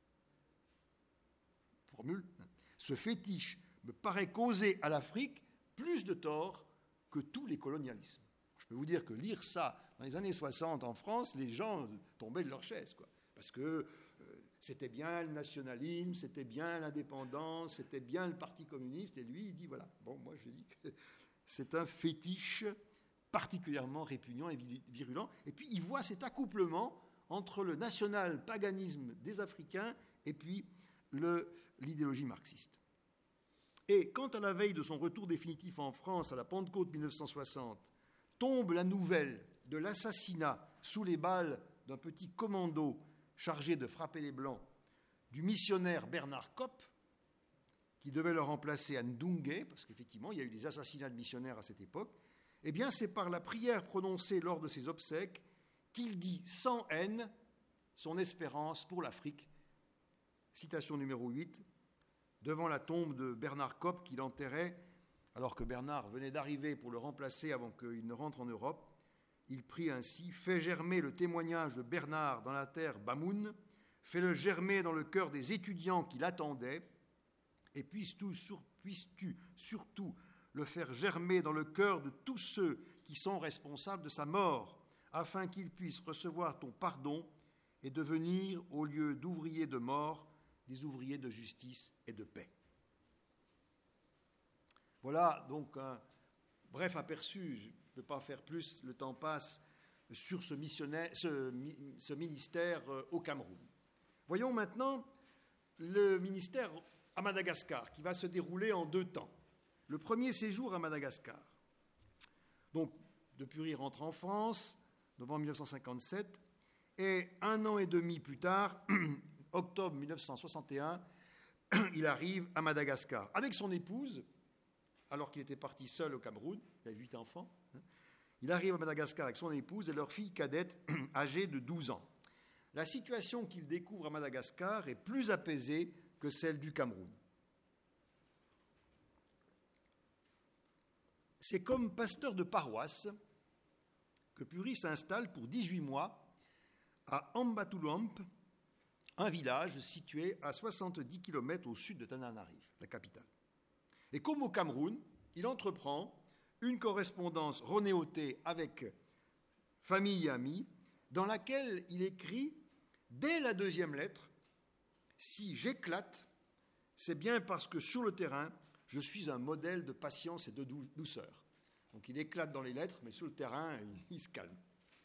Formule. Ce fétiche me paraît causer à l'Afrique plus de tort que tous les colonialismes. Je peux vous dire que lire ça dans les années 60 en France, les gens tombaient de leur chaise, quoi. Parce que c'était bien le nationalisme, c'était bien l'indépendance, c'était bien le Parti communiste, et lui, il dit, voilà, bon, moi je dis que c'est un fétiche particulièrement répugnant et virulent, et puis il voit cet accouplement entre le national-paganisme des Africains et puis l'idéologie marxiste. Et quand à la veille de son retour définitif en France, à la Pentecôte 1960, tombe la nouvelle de l'assassinat sous les balles d'un petit commando chargé de frapper les Blancs, du missionnaire Bernard Kopp, qui devait le remplacer à Ndunge, parce qu'effectivement, il y a eu des assassinats de missionnaires à cette époque, eh bien, c'est par la prière prononcée lors de ses obsèques qu'il dit sans haine son espérance pour l'Afrique. Citation numéro 8, devant la tombe de Bernard Kopp qu'il enterrait, alors que Bernard venait d'arriver pour le remplacer avant qu'il ne rentre en Europe, il prie ainsi « Fais germer le témoignage de Bernard dans la terre Bamoun, fais-le germer dans le cœur des étudiants qui l'attendaient, et puisses-tu surtout le faire germer dans le cœur de tous ceux qui sont responsables de sa mort, afin qu'ils puissent recevoir ton pardon et devenir, au lieu d'ouvriers de mort, des ouvriers de justice et de paix. Voilà donc un bref aperçu, je ne peux pas faire plus, le temps passe, sur ce ministère au Cameroun. Voyons maintenant le ministère à Madagascar, qui va se dérouler en 2 temps. Le premier séjour à Madagascar. Donc, de Pury rentre en France, novembre 1957, et 1 an et demi plus tard, octobre 1961, il arrive à Madagascar avec son épouse, alors qu'il était parti seul au Cameroun, il a 8 enfants. Il arrive à Madagascar avec son épouse et leur fille cadette, âgée de 12 ans. La situation qu'il découvre à Madagascar est plus apaisée que celle du Cameroun. C'est comme pasteur de paroisse que Pury s'installe pour 18 mois à Ambatoulouamp, un village situé à 70 km au sud de Tananarive, la capitale. Et comme au Cameroun, il entreprend une correspondance renéotée avec famille et amis, dans laquelle il écrit, dès la 2e lettre, « Si j'éclate, c'est bien parce que sur le terrain, je suis un modèle de patience et de douceur. » Donc il éclate dans les lettres, mais sur le terrain, il se calme.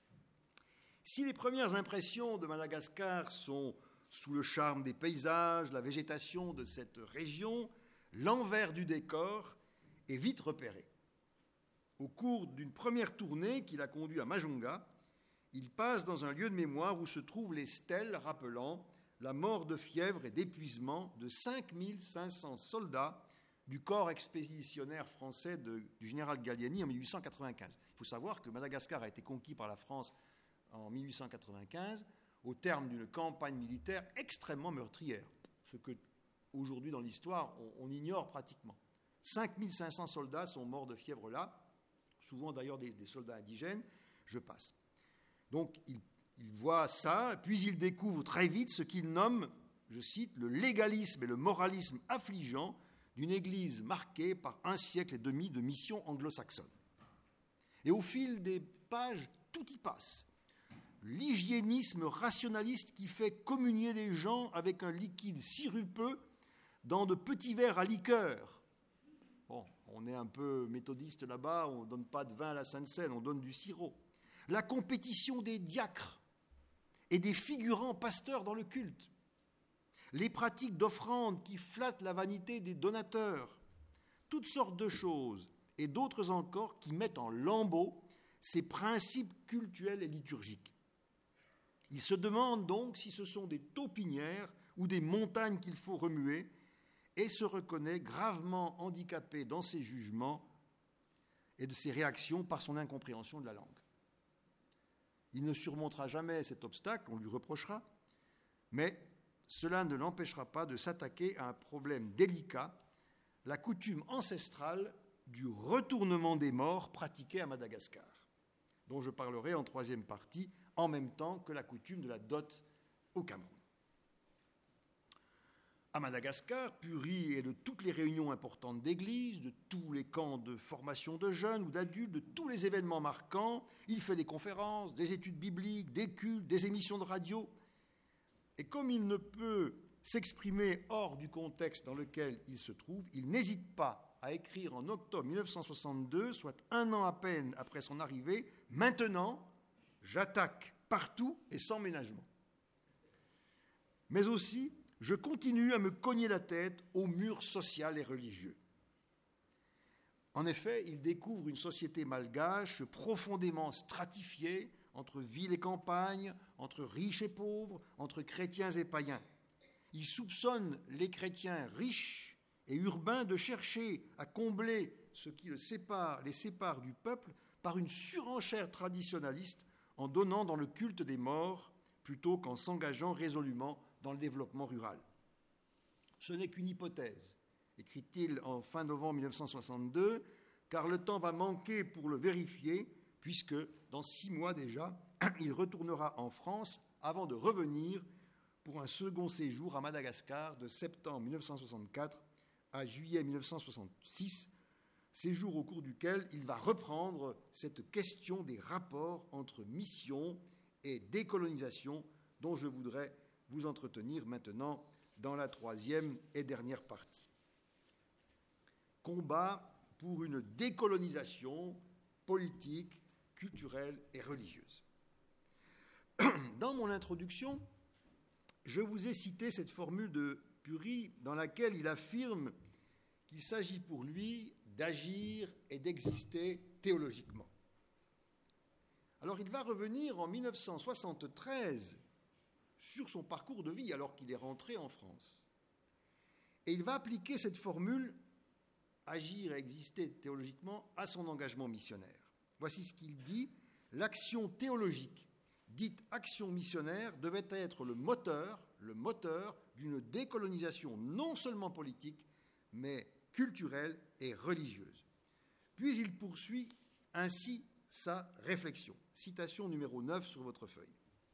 Si les premières impressions de Madagascar sont sous le charme des paysages, la végétation de cette région, l'envers du décor est vite repéré. Au cours d'une première tournée qui l'a conduit à Majunga, il passe dans un lieu de mémoire où se trouvent les stèles rappelant la mort de fièvre et d'épuisement de 5500 soldats du corps expéditionnaire français du général Gallieni en 1895. Il faut savoir que Madagascar a été conquis par la France en 1895 au terme d'une campagne militaire extrêmement meurtrière, ce que aujourd'hui dans l'histoire on ignore pratiquement. 5500 soldats sont morts de fièvre là, souvent d'ailleurs des soldats indigènes, je passe. Donc il voit ça, puis il découvre très vite ce qu'il nomme, je cite, le légalisme et le moralisme affligeant d'une Église marquée par 1 siècle et demi de mission anglo-saxonne. Et au fil des pages, tout y passe. L'hygiénisme rationaliste qui fait communier les gens avec un liquide sirupeux dans de petits verres à liqueur. Bon, on est un peu méthodiste là-bas, on ne donne pas de vin à la Sainte-Seine, on donne du sirop. La compétition des diacres et des figurants pasteurs dans le culte. Les pratiques d'offrande qui flattent la vanité des donateurs. Toutes sortes de choses et d'autres encore qui mettent en lambeaux ces principes cultuels et liturgiques. Il se demande donc si ce sont des taupinières ou des montagnes qu'il faut remuer et se reconnaît gravement handicapé dans ses jugements et de ses réactions par son incompréhension de la langue. Il ne surmontera jamais cet obstacle, on lui reprochera, mais cela ne l'empêchera pas de s'attaquer à un problème délicat, la coutume ancestrale du retournement des morts pratiquée à Madagascar, dont je parlerai en 3e partie, en même temps que la coutume de la dot au Cameroun. À Madagascar, Pury est de toutes les réunions importantes d'église, de tous les camps de formation de jeunes ou d'adultes, de tous les événements marquants. Il fait des conférences, des études bibliques, des cultes, des émissions de radio. Et comme il ne peut s'exprimer hors du contexte dans lequel il se trouve, il n'hésite pas à écrire en octobre 1962, soit 1 an à peine après son arrivée, « Maintenant, j'attaque partout et sans ménagement. » Mais aussi, je continue à me cogner la tête au mur social et religieux. En effet, il découvre une société malgache profondément stratifiée entre ville et campagne, entre riches et pauvres, entre chrétiens et païens. Il soupçonne les chrétiens riches et urbains de chercher à combler ce qui les sépare du peuple par une surenchère traditionnaliste en donnant dans le culte des morts plutôt qu'en s'engageant résolument dans le développement rural. Ce n'est qu'une hypothèse, écrit-il en fin novembre 1962, car le temps va manquer pour le vérifier, puisque dans 6 mois déjà, il retournera en France avant de revenir pour un second séjour à Madagascar de septembre 1964 à juillet 1966, séjour au cours duquel il va reprendre cette question des rapports entre mission et décolonisation dont je voudrais vous entretenir maintenant dans la troisième et dernière partie. Combat pour une décolonisation politique, culturelle et religieuse. Dans mon introduction, je vous ai cité cette formule de Puri dans laquelle il affirme qu'il s'agit pour lui d'agir et d'exister théologiquement. Alors il va revenir en 1973 sur son parcours de vie alors qu'il est rentré en France. Et il va appliquer cette formule, agir et exister théologiquement, à son engagement missionnaire. Voici ce qu'il dit: l'action théologique, dite action missionnaire, devait être le moteur d'une décolonisation non seulement politique, mais culturelle et religieuse. Puis il poursuit ainsi sa réflexion. Citation numéro 9 sur votre feuille.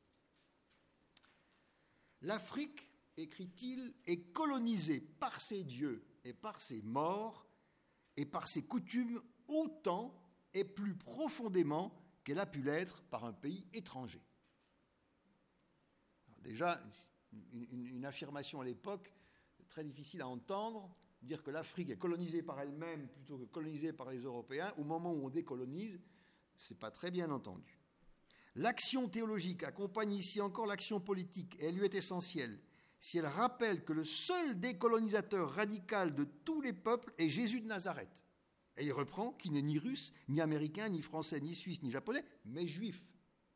L'Afrique, écrit-il, est colonisée par ses dieux et par ses morts et par ses coutumes autant et plus profondément qu'elle a pu l'être par un pays étranger. Alors déjà, une affirmation à l'époque très difficile à entendre, dire que l'Afrique est colonisée par elle-même plutôt que colonisée par les Européens, au moment où on décolonise, ce n'est pas très bien entendu. L'action théologique accompagne ici encore l'action politique, et elle lui est essentielle, si elle rappelle que le seul décolonisateur radical de tous les peuples est Jésus de Nazareth. Et il reprend, qui n'est ni russe, ni américain, ni français, ni suisse, ni japonais, mais juif.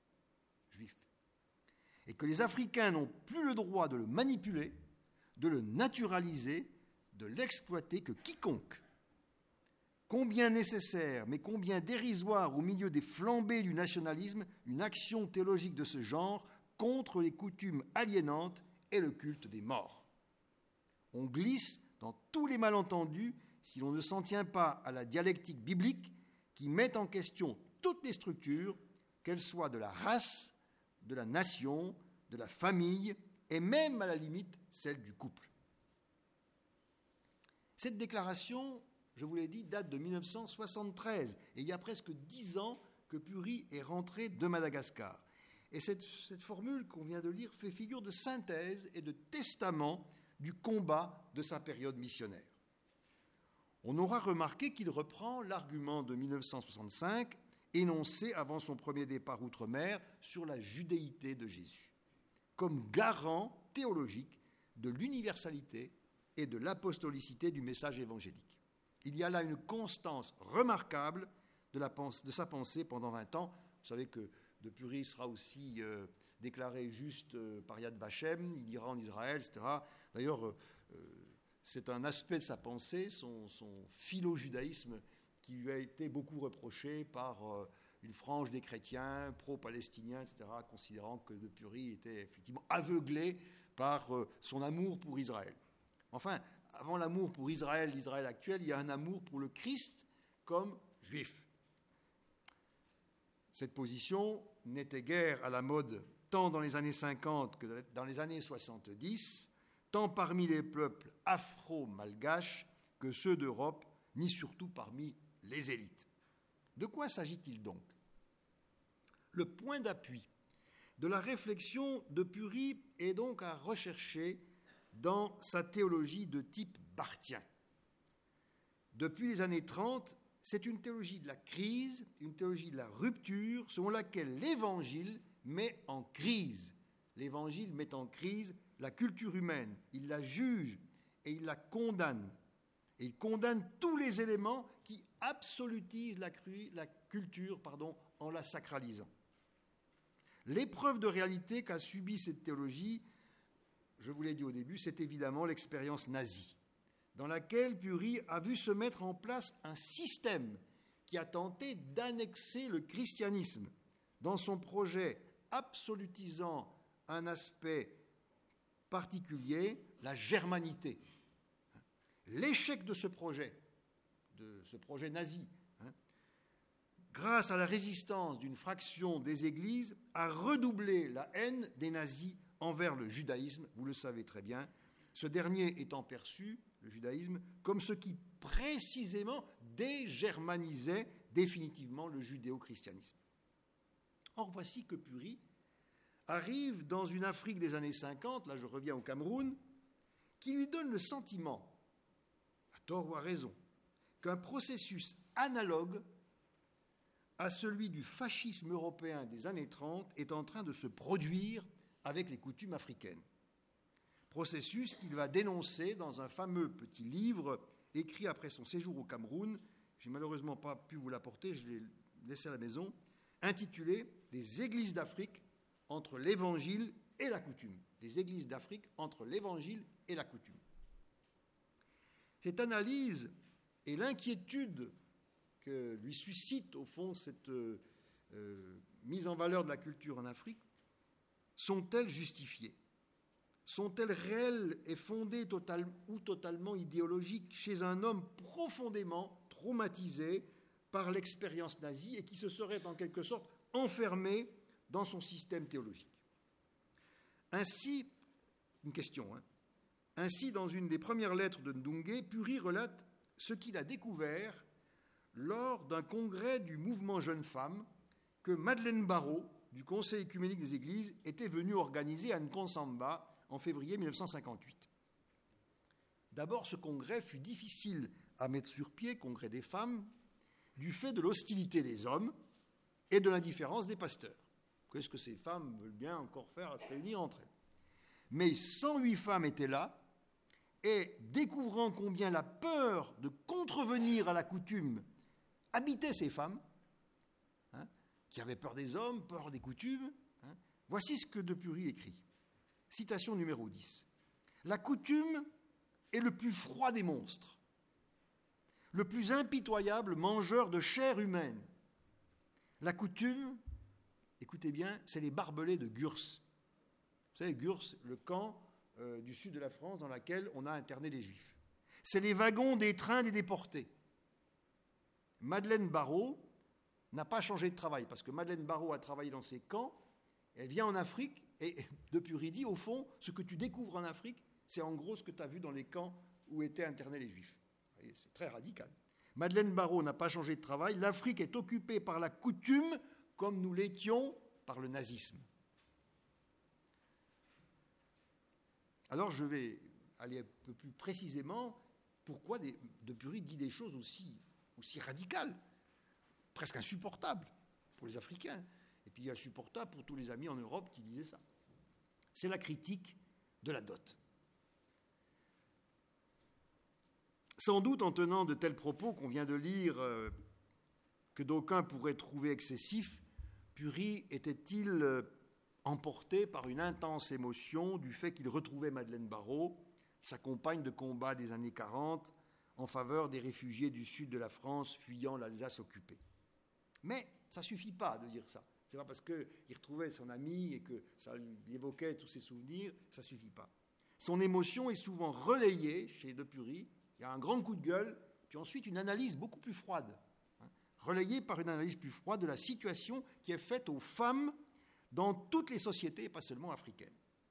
Et que les Africains n'ont plus le droit de le manipuler, de le naturaliser, de l'exploiter que quiconque. Combien nécessaire, mais combien dérisoire au milieu des flambées du nationalisme, une action théologique de ce genre contre les coutumes aliénantes et le culte des morts. On glisse dans tous les malentendus si l'on ne s'en tient pas à la dialectique biblique qui met en question toutes les structures, qu'elles soient de la race, de la nation, de la famille et même à la limite celle du couple. Cette déclaration, je vous l'ai dit, date de 1973 et il y a presque 10 ans que Puri est rentré de Madagascar. Et cette formule qu'on vient de lire fait figure de synthèse et de testament du combat de sa période missionnaire. On aura remarqué qu'il reprend l'argument de 1965 énoncé avant son premier départ outre-mer sur la judéité de Jésus, comme garant théologique de l'universalité et de l'apostolicité du message évangélique. Il y a là une constance remarquable de sa pensée pendant 20 ans. Vous savez que de Puri sera aussi déclaré juste par Yad Vashem, il ira en Israël, etc. D'ailleurs, c'est un aspect de sa pensée, son philo-judaïsme, qui lui a été beaucoup reproché par une frange des chrétiens pro-palestiniens, etc., considérant que de Puri était effectivement aveuglé par son amour pour Israël. Enfin, avant l'amour pour Israël, l'Israël actuel, il y a un amour pour le Christ comme juif. Cette position n'était guère à la mode tant dans les années 50 que dans les années 70, tant parmi les peuples afro-malgaches que ceux d'Europe, ni surtout parmi les élites. De quoi s'agit-il donc ? Le point d'appui de la réflexion de Puri est donc à rechercher dans sa théologie de type barthien. Depuis les années 30, c'est une théologie de la crise, une théologie de la rupture, selon laquelle l'Évangile met en crise. L'Évangile met en crise la culture humaine, il la juge et il la condamne. Et il condamne tous les éléments qui absolutisent la culture en la sacralisant. L'épreuve de réalité qu'a subie cette théologie, je vous l'ai dit au début, c'est évidemment l'expérience nazie, dans laquelle Puri a vu se mettre en place un système qui a tenté d'annexer le christianisme dans son projet absolutisant un aspect particulier, la germanité. L'échec de ce projet nazi, grâce à la résistance d'une fraction des églises, a redoublé la haine des nazis envers le judaïsme, vous le savez très bien, ce dernier étant perçu, le judaïsme, comme ce qui précisément dégermanisait définitivement le judéo-christianisme. Or, voici que Puri arrive dans une Afrique des années 50, là je reviens au Cameroun, qui lui donne le sentiment, à tort ou à raison, qu'un processus analogue à celui du fascisme européen des années 30 est en train de se produire avec les coutumes africaines. Processus qu'il va dénoncer dans un fameux petit livre écrit après son séjour au Cameroun. Je n'ai malheureusement pas pu vous l'apporter, je l'ai laissé à la maison, intitulé « Les églises d'Afrique entre l'évangile et la coutume ». Les églises d'Afrique entre l'évangile et la coutume. Cette analyse et l'inquiétude que lui suscite au fond cette mise en valeur de la culture en Afrique sont-elles justifiées ? Sont-elles réelles et fondées ou totalement idéologiques chez un homme profondément traumatisé par l'expérience nazie et qui se serait en quelque sorte enfermé dans son système théologique ? Ainsi, une question, ainsi dans une des premières lettres de Ndunge, Puri relate ce qu'il a découvert lors d'un congrès du mouvement Jeunes Femmes que Madeleine Barrault, du Conseil œcuménique des Églises, était venue organiser à Nkonsamba en février 1958. D'abord, ce congrès fut difficile à mettre sur pied, congrès des femmes, du fait de l'hostilité des hommes et de l'indifférence des pasteurs. Qu'est-ce que ces femmes veulent bien encore faire à se réunir entre elles ? Mais 108 femmes étaient là, et découvrant combien la peur de contrevenir à la coutume habitait ces femmes, qui avaient peur des hommes, peur des coutumes, voici ce que de Puri écrit. Citation numéro 10. « La coutume est le plus froid des monstres, le plus impitoyable mangeur de chair humaine. La coutume, écoutez bien, c'est les barbelés de Gurs. Vous savez, Gurs, le camp du sud de la France dans lequel on a interné les Juifs. C'est les wagons des trains des déportés. Madeleine Barrault n'a pas changé de travail, parce que Madeleine Barrault a travaillé dans ces camps, elle vient en Afrique, et de Puri dit, au fond, ce que tu découvres en Afrique, c'est en gros ce que tu as vu dans les camps où étaient internés les Juifs. Vous voyez, c'est très radical. Madeleine Barrault n'a pas changé de travail, l'Afrique est occupée par la coutume comme nous l'étions par le nazisme. Alors je vais aller un peu plus précisément pourquoi de Puri dit des choses aussi radicales, presque insupportables pour les Africains, et puis insupportables pour tous les amis en Europe qui disaient ça. C'est la critique de la dot. Sans doute en tenant de tels propos qu'on vient de lire, que d'aucuns pourraient trouver excessifs, Puri était-il emporté par une intense émotion du fait qu'il retrouvait Madeleine Barrault, sa compagne de combat des années 40, en faveur des réfugiés du sud de la France fuyant l'Alsace occupée. Mais ça ne suffit pas de dire ça. Ce n'est pas parce qu'il retrouvait son ami et que ça lui évoquait tous ses souvenirs, ça ne suffit pas. Son émotion est souvent relayée chez de Puri. Il y a un grand coup de gueule, puis ensuite une analyse beaucoup plus froide, relayée par une analyse plus froide de la situation qui est faite aux femmes dans toutes les sociétés, et pas seulement africaines.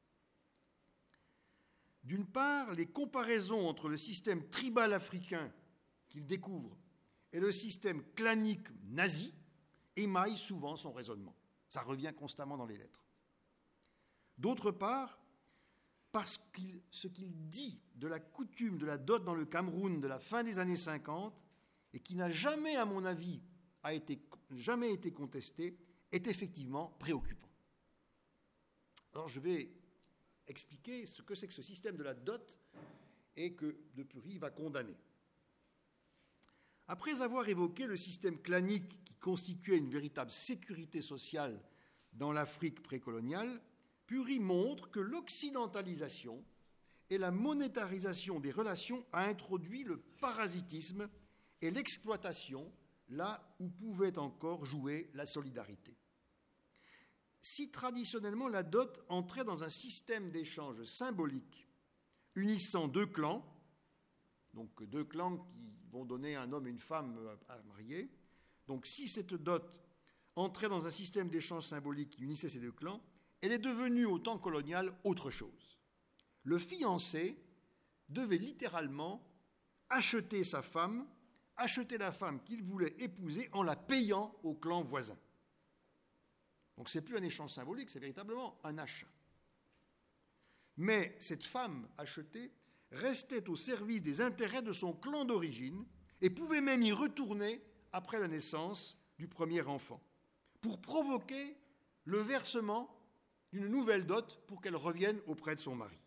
D'une part, les comparaisons entre le système tribal africain qu'il découvre et le système clanique nazi émaillent souvent son raisonnement. Ça revient constamment dans les lettres. D'autre part, parce que ce qu'il dit de la coutume de la dot dans le Cameroun de la fin des années 50, et qui n'a jamais, à mon avis, jamais été contesté, est effectivement préoccupant. Alors je vais expliquer ce que c'est que ce système de la dot et que de Puri va condamner. Après avoir évoqué le système clanique qui constituait une véritable sécurité sociale dans l'Afrique précoloniale, Puri montre que l'occidentalisation et la monétarisation des relations a introduit le parasitisme et l'exploitation là où pouvait encore jouer la solidarité. Si traditionnellement la dot entrait dans un système d'échange symbolique unissant deux clans, donc deux clans qui vont donner un homme et une femme à marier, donc si cette dot entrait dans un système d'échange symbolique qui unissait ces deux clans, elle est devenue au temps colonial autre chose. Le fiancé devait littéralement acheter sa femme, acheter la femme qu'il voulait épouser en la payant au clan voisin. Donc ce n'est plus un échange symbolique, c'est véritablement un achat. Mais cette femme achetée restait au service des intérêts de son clan d'origine et pouvait même y retourner après la naissance du premier enfant, pour provoquer le versement d'une nouvelle dot pour qu'elle revienne auprès de son mari.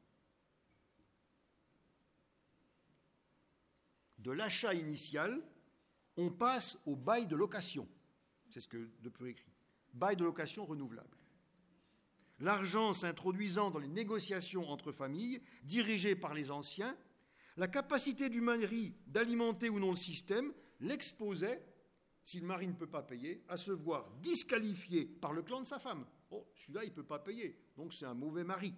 De l'achat initial, on passe au bail de location. C'est ce que Depury écrit. Bail de location renouvelable. L'argent s'introduisant dans les négociations entre familles, dirigées par les anciens, la capacité du mari d'alimenter ou non le système l'exposait, si le mari ne peut pas payer, à se voir disqualifié par le clan de sa femme. Oh, celui-là, il ne peut pas payer, donc c'est un mauvais mari.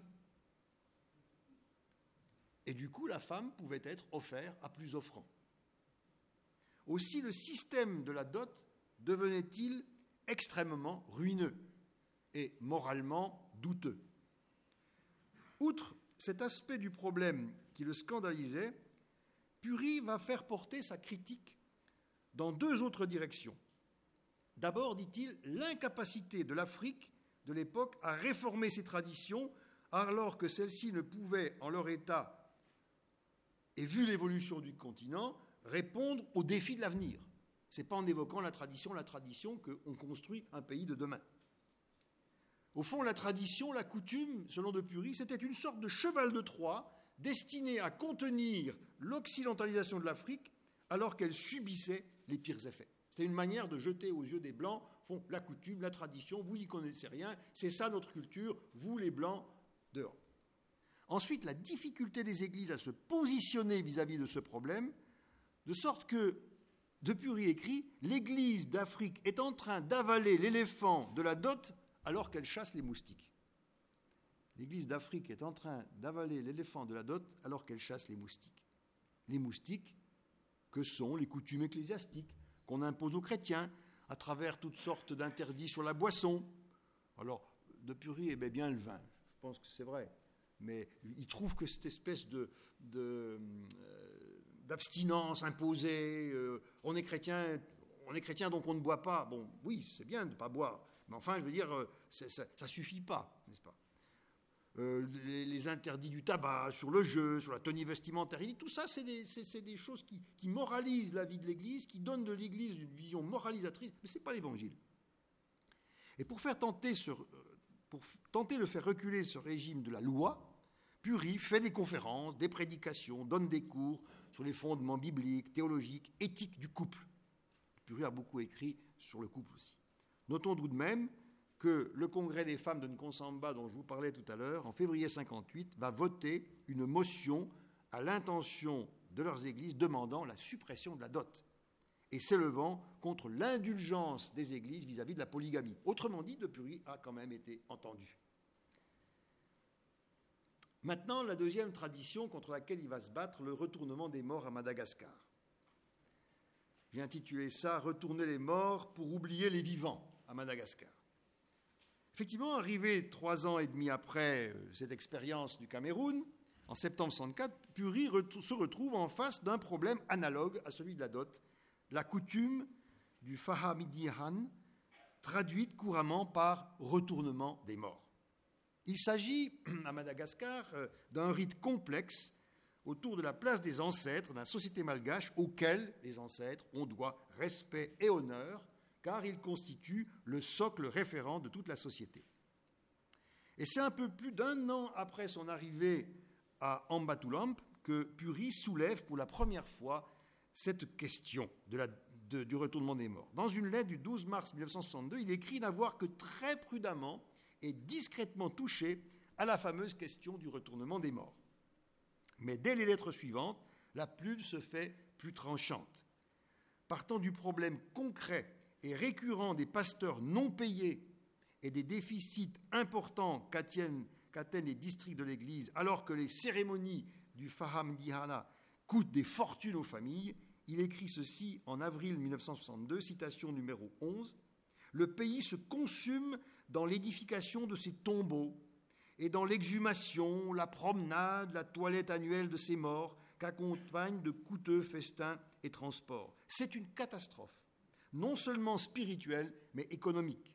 Et du coup, la femme pouvait être offerte à plus offrant. Aussi, le système de la dot devenait-il extrêmement ruineux et moralement douteux. Outre cet aspect du problème qui le scandalisait, Pury va faire porter sa critique dans deux autres directions. D'abord, dit-il, l'incapacité de l'Afrique de l'époque à réformer ses traditions alors que celles-ci ne pouvaient, en leur état, et vu l'évolution du continent, répondre aux défis de l'avenir. Ce n'est pas en évoquant la tradition qu'on construit un pays de demain. Au fond, la tradition, la coutume, selon Depury, c'était une sorte de cheval de Troie destiné à contenir l'occidentalisation de l'Afrique alors qu'elle subissait les pires effets. C'était une manière de jeter aux yeux des Blancs, font la coutume, la tradition, vous n'y connaissez rien, c'est ça notre culture, vous les Blancs, dehors. Ensuite, la difficulté des églises à se positionner vis-à-vis de ce problème, de sorte que, Depury écrit, l'Église d'Afrique est en train d'avaler l'éléphant de la dot alors qu'elle chasse les moustiques. L'Église d'Afrique est en train d'avaler l'éléphant de la dot alors qu'elle chasse les moustiques. Les moustiques que sont les coutumes ecclésiastiques qu'on impose aux chrétiens à travers toutes sortes d'interdits sur la boisson. Alors, Depury aimait bien le vin, je pense que c'est vrai, mais il trouve que cette espèce d'abstinence imposée, on est chrétien donc on ne boit pas. Bon, oui, c'est bien de ne pas boire, mais enfin, je veux dire, ça ne suffit pas, n'est-ce pas ? Les interdits du tabac, sur le jeu, sur la tenue vestimentaire, tout ça, c'est des choses qui moralisent la vie de l'Église, qui donnent de l'Église une vision moralisatrice, mais ce n'est pas l'Évangile. Et pour tenter de faire reculer ce régime de la loi, Pury fait des conférences, des prédications, donne des cours sur les fondements bibliques, théologiques, éthiques du couple. Pury a beaucoup écrit sur le couple aussi. Notons tout de même que le Congrès des femmes de Nkonsamba, dont je vous parlais tout à l'heure, en février 1958, va voter une motion à l'intention de leurs églises demandant la suppression de la dot et s'élevant contre l'indulgence des églises vis-à-vis de la polygamie. Autrement dit, Depury a quand même été entendu. Maintenant, la deuxième tradition contre laquelle il va se battre, le retournement des morts à Madagascar. J'ai intitulé ça « Retourner les morts pour oublier les vivants » à Madagascar. Effectivement, arrivé 3 ans et demi après cette expérience du Cameroun, en septembre 1964, Pury se retrouve en face d'un problème analogue à celui de la dot, la coutume du Fahamidihan, traduite couramment par retournement des morts. Il s'agit, à Madagascar, d'un rite complexe autour de la place des ancêtres d'une société malgache auquel les ancêtres on doit respect et honneur, car ils constituent le socle référent de toute la société. Et c'est un peu plus d'1 an après son arrivée à Ambatoulamp que Pury soulève pour la première fois cette question du retournement des morts. Dans une lettre du 12 mars 1962, il écrit n'avoir que très prudemment et discrètement touché à la fameuse question du retournement des morts. Mais dès les lettres suivantes, la plume se fait plus tranchante. Partant du problème concret et récurrent des pasteurs non payés et des déficits importants qu'atteignent les districts de l'Église, alors que les cérémonies du Fahamdihana coûtent des fortunes aux familles, il écrit ceci en avril 1962, citation numéro 11, « Le pays se consume dans l'édification de ses tombeaux et dans l'exhumation, la promenade, la toilette annuelle de ses morts qu'accompagnent de coûteux festins et transports. C'est une catastrophe, non seulement spirituelle, mais économique.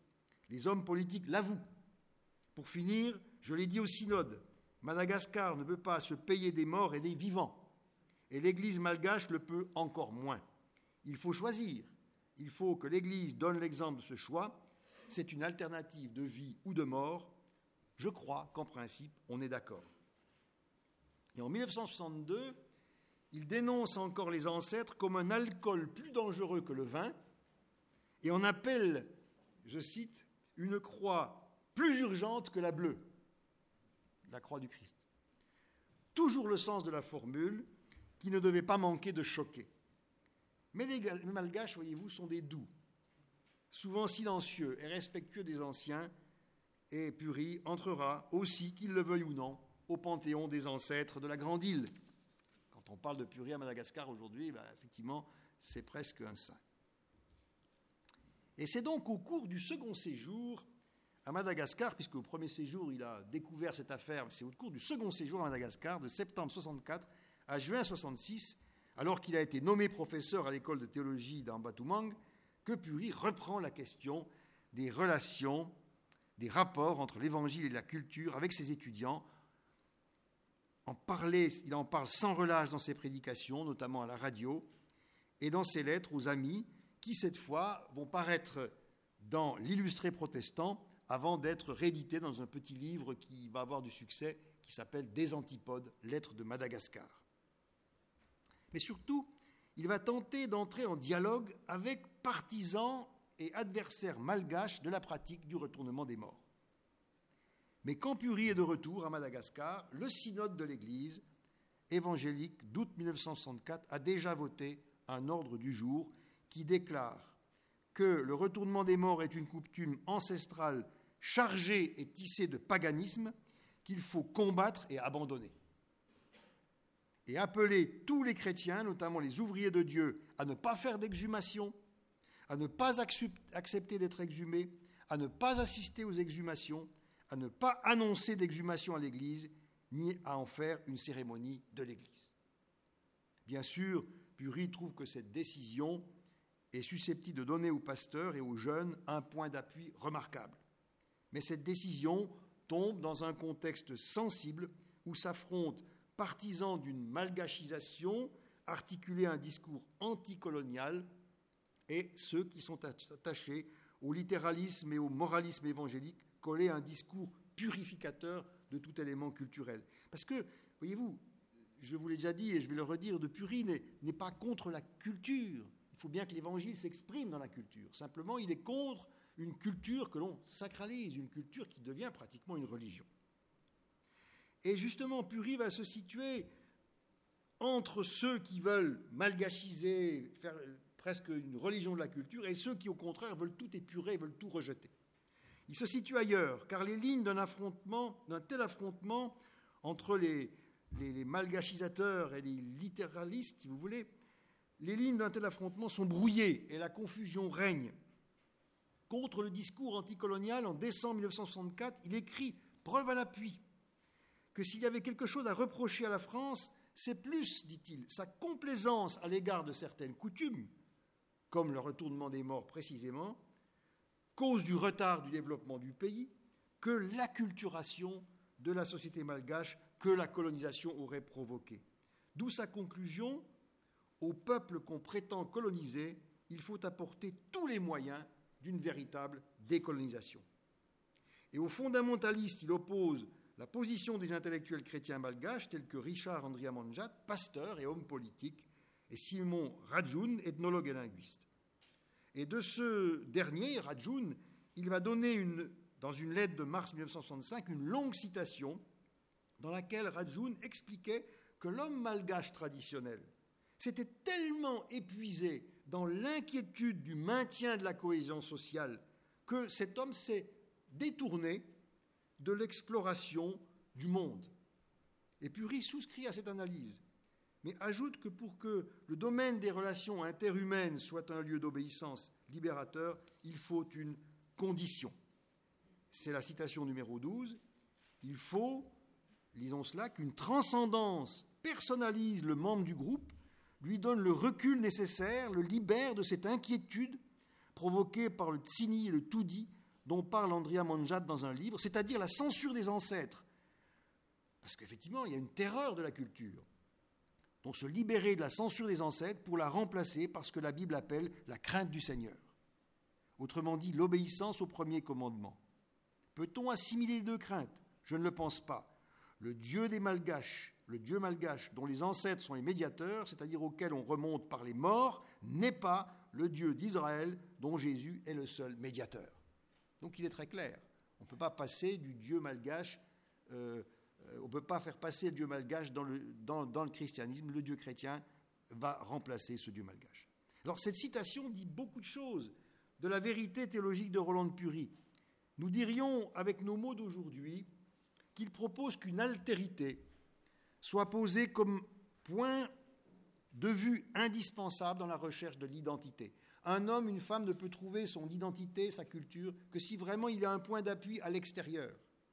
Les hommes politiques l'avouent. Pour finir, je l'ai dit au synode, Madagascar ne peut pas se payer des morts et des vivants. Et l'Église malgache le peut encore moins. Il faut choisir. Il faut que l'Église donne l'exemple de ce choix. C'est une alternative de vie ou de mort. Je crois qu'en principe, on est d'accord. Et en 1962, il dénonce encore les ancêtres comme un alcool plus dangereux que le vin et on appelle, je cite, une croix plus urgente que la bleue, la croix du Christ. Toujours le sens de la formule qui ne devait pas manquer de choquer. Mais les Malgaches, voyez-vous, sont des doux, souvent silencieux et respectueux des anciens, et Puri entrera aussi, qu'il le veuille ou non, au panthéon des ancêtres de la Grande Île. Quand on parle de Puri à Madagascar aujourd'hui, effectivement, c'est presque un saint. Et c'est donc au cours du second séjour à Madagascar, puisque au premier séjour, il a découvert cette affaire, c'est au cours du second séjour à Madagascar, de septembre 64 à juin 66, alors qu'il a été nommé professeur à l'école de théologie d'Ambatumang, que Puri reprend la question des relations, des rapports entre l'évangile et la culture avec ses étudiants. Il en parle sans relâche dans ses prédications, notamment à la radio, et dans ses lettres aux amis, qui cette fois vont paraître dans l'Illustré protestant avant d'être réédités dans un petit livre qui va avoir du succès, qui s'appelle Des Antipodes, lettres de Madagascar. Mais surtout, il va tenter d'entrer en dialogue avec partisans et adversaires malgaches de la pratique du retournement des morts. Mais quand Puri est de retour à Madagascar, le synode de l'Église évangélique d'août 1964 a déjà voté un ordre du jour qui déclare que le retournement des morts est une coutume ancestrale chargée et tissée de paganisme qu'il faut combattre et abandonner. Et appeler tous les chrétiens, notamment les ouvriers de Dieu, à ne pas faire d'exhumation, à ne pas accepter d'être exhumés, à ne pas assister aux exhumations, à ne pas annoncer d'exhumation à l'Église, ni à en faire une cérémonie de l'Église. Bien sûr, Puri trouve que cette décision est susceptible de donner aux pasteurs et aux jeunes un point d'appui remarquable. Mais cette décision tombe dans un contexte sensible où s'affrontent partisans d'une malgachisation articulée à un discours anticolonial et ceux qui sont attachés au littéralisme et au moralisme évangélique, collés à un discours purificateur de tout élément culturel. Parce que, voyez-vous, je vous l'ai déjà dit et je vais le redire, de Puri n'est pas contre la culture. Il faut bien que l'Évangile s'exprime dans la culture. Simplement, il est contre une culture que l'on sacralise, une culture qui devient pratiquement une religion. Et justement, Puri va se situer entre ceux qui veulent malgachiser, faire presque une religion de la culture, et ceux qui, au contraire, veulent tout épurer, veulent tout rejeter. Il se situe ailleurs, car les lignes d'un tel affrontement entre les malgachisateurs et les littéralistes, si vous voulez, les lignes d'un tel affrontement sont brouillées et la confusion règne. Contre le discours anticolonial, en décembre 1964, il écrit, preuve à l'appui, que s'il y avait quelque chose à reprocher à la France, c'est plus, dit-il, sa complaisance à l'égard de certaines coutumes, comme le retournement des morts précisément, cause du retard du développement du pays, que l'acculturation de la société malgache que la colonisation aurait provoquée. D'où sa conclusion, au peuple qu'on prétend coloniser, il faut apporter tous les moyens d'une véritable décolonisation. Et aux fondamentalistes, il oppose la position des intellectuels chrétiens malgaches tels que Richard Andriamanjat, pasteur et homme politique, et Simon Rajun, ethnologue et linguiste. Et de ce dernier, Rajun, il va donner dans une lettre de mars 1965 une longue citation dans laquelle Rajun expliquait que l'homme malgache traditionnel s'était tellement épuisé dans l'inquiétude du maintien de la cohésion sociale que cet homme s'est détourné de l'exploration du monde. Et Puri souscrit à cette analyse, mais ajoute que pour que le domaine des relations interhumaines soit un lieu d'obéissance libérateur, il faut une condition. C'est la citation numéro 12. Il faut, lisons cela, qu'une transcendance personnalise le membre du groupe, lui donne le recul nécessaire, le libère de cette inquiétude provoquée par le tsini et le toudi, dont parle Andrea Monjat dans un livre, c'est-à-dire la censure des ancêtres. Parce qu'effectivement, il y a une terreur de la culture. Donc se libérer de la censure des ancêtres pour la remplacer par ce que la Bible appelle la crainte du Seigneur. Autrement dit, l'obéissance au premier commandement. Peut-on assimiler les deux craintes ? Je ne le pense pas. Le Dieu des Malgaches, le Dieu malgache dont les ancêtres sont les médiateurs, c'est-à-dire auquel on remonte par les morts, n'est pas le Dieu d'Israël dont Jésus est le seul médiateur. Donc il est très clair. On ne peut pas passer du Dieu malgache, on ne peut pas faire passer le Dieu malgache dans le christianisme. Le Dieu chrétien va remplacer ce Dieu malgache. Alors cette citation dit beaucoup de choses de la vérité théologique de Roland de Pury. Nous dirions, avec nos mots d'aujourd'hui, qu'il propose qu'une altérité soit posée comme point de vue indispensable dans la recherche de l'identité. Un homme, une femme ne peut trouver son identité, sa culture, que si vraiment il y a un point d'appui à l'extérieur.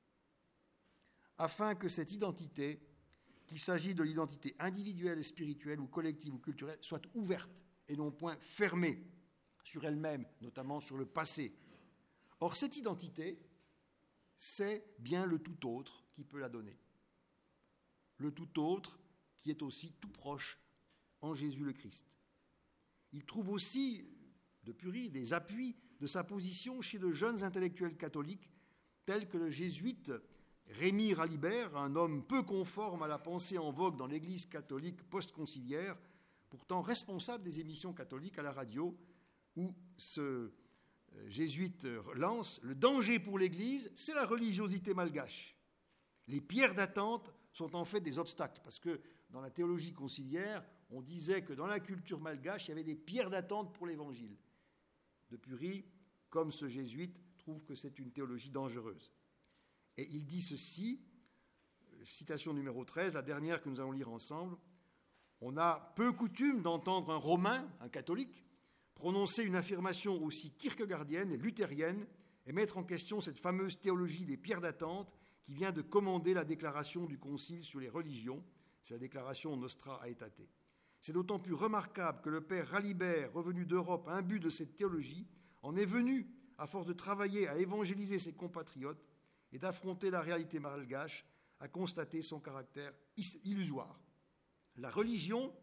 Afin que cette identité, qu'il s'agisse de l'identité individuelle et spirituelle ou collective ou culturelle, soit ouverte et non point fermée sur elle-même, notamment sur le passé. Or, cette identité, c'est bien le tout autre qui peut la donner. Le tout autre qui est aussi tout proche en Jésus le Christ. Il trouve aussi, de Pury, des appuis de sa position chez de jeunes intellectuels catholiques, tels que le jésuite Rémy Ralibert, un homme peu conforme à la pensée en vogue dans l'Église catholique post-conciliaire, pourtant responsable des émissions catholiques à la radio, où ce jésuite lance « Le danger pour l'Église, c'est la religiosité malgache. Les pierres d'attente sont en fait des obstacles. » Parce que dans la théologie conciliaire, on disait que dans la culture malgache, il y avait des pierres d'attente pour l'Évangile. De Pury, comme ce jésuite, trouve que c'est une théologie dangereuse. Et il dit ceci, citation numéro 13, la dernière que nous allons lire ensemble. « On a peu coutume d'entendre un Romain, un catholique, prononcer une affirmation aussi kierkegaardienne et luthérienne et mettre en question cette fameuse théologie des pierres d'attente qui vient de commander la déclaration du Concile sur les religions, c'est la déclaration Nostra Aetate. C'est d'autant plus remarquable que le père Ralibert, revenu d'Europe imbu de cette théologie, en est venu, à force de travailler à évangéliser ses compatriotes et d'affronter la réalité malgache, à constater son caractère illusoire. La religion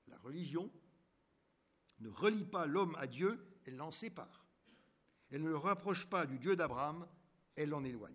ne relie pas l'homme à Dieu, elle l'en sépare. Elle ne le rapproche pas du Dieu d'Abraham, elle l'en éloigne.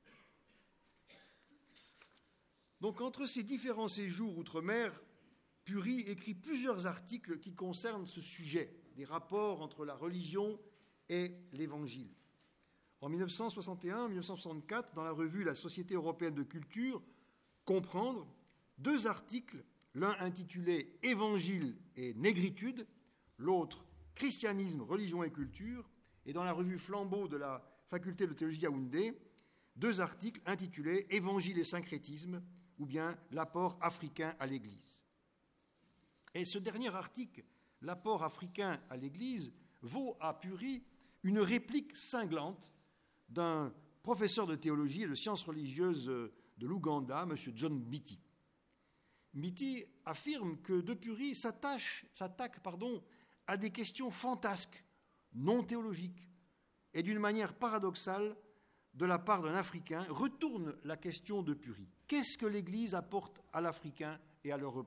Donc, entre ces différents séjours outre-mer, Pury écrit plusieurs articles qui concernent ce sujet, des rapports entre la religion et l'Évangile. En 1961-1964, dans la revue La Société européenne de culture, Comprendre, 2 articles, l'un intitulé « Évangile et négritude », l'autre « Christianisme, religion et culture », et dans la revue Flambeau de la faculté de théologie Yaoundé, 2 articles intitulés « Évangile et syncrétisme » ou bien « L'apport africain à l'Église ». Et ce dernier article, « L'apport africain à l'Église », vaut à Pury une réplique cinglante d'un professeur de théologie et de sciences religieuses de l'Ouganda, M. John Mbiti. Mbiti affirme que De Pury s'attaque à des questions fantasques, non théologiques, et d'une manière paradoxale, de la part d'un Africain, retourne la question de Pury. Qu'est-ce que l'Église apporte à l'Africain et à l'Européen ?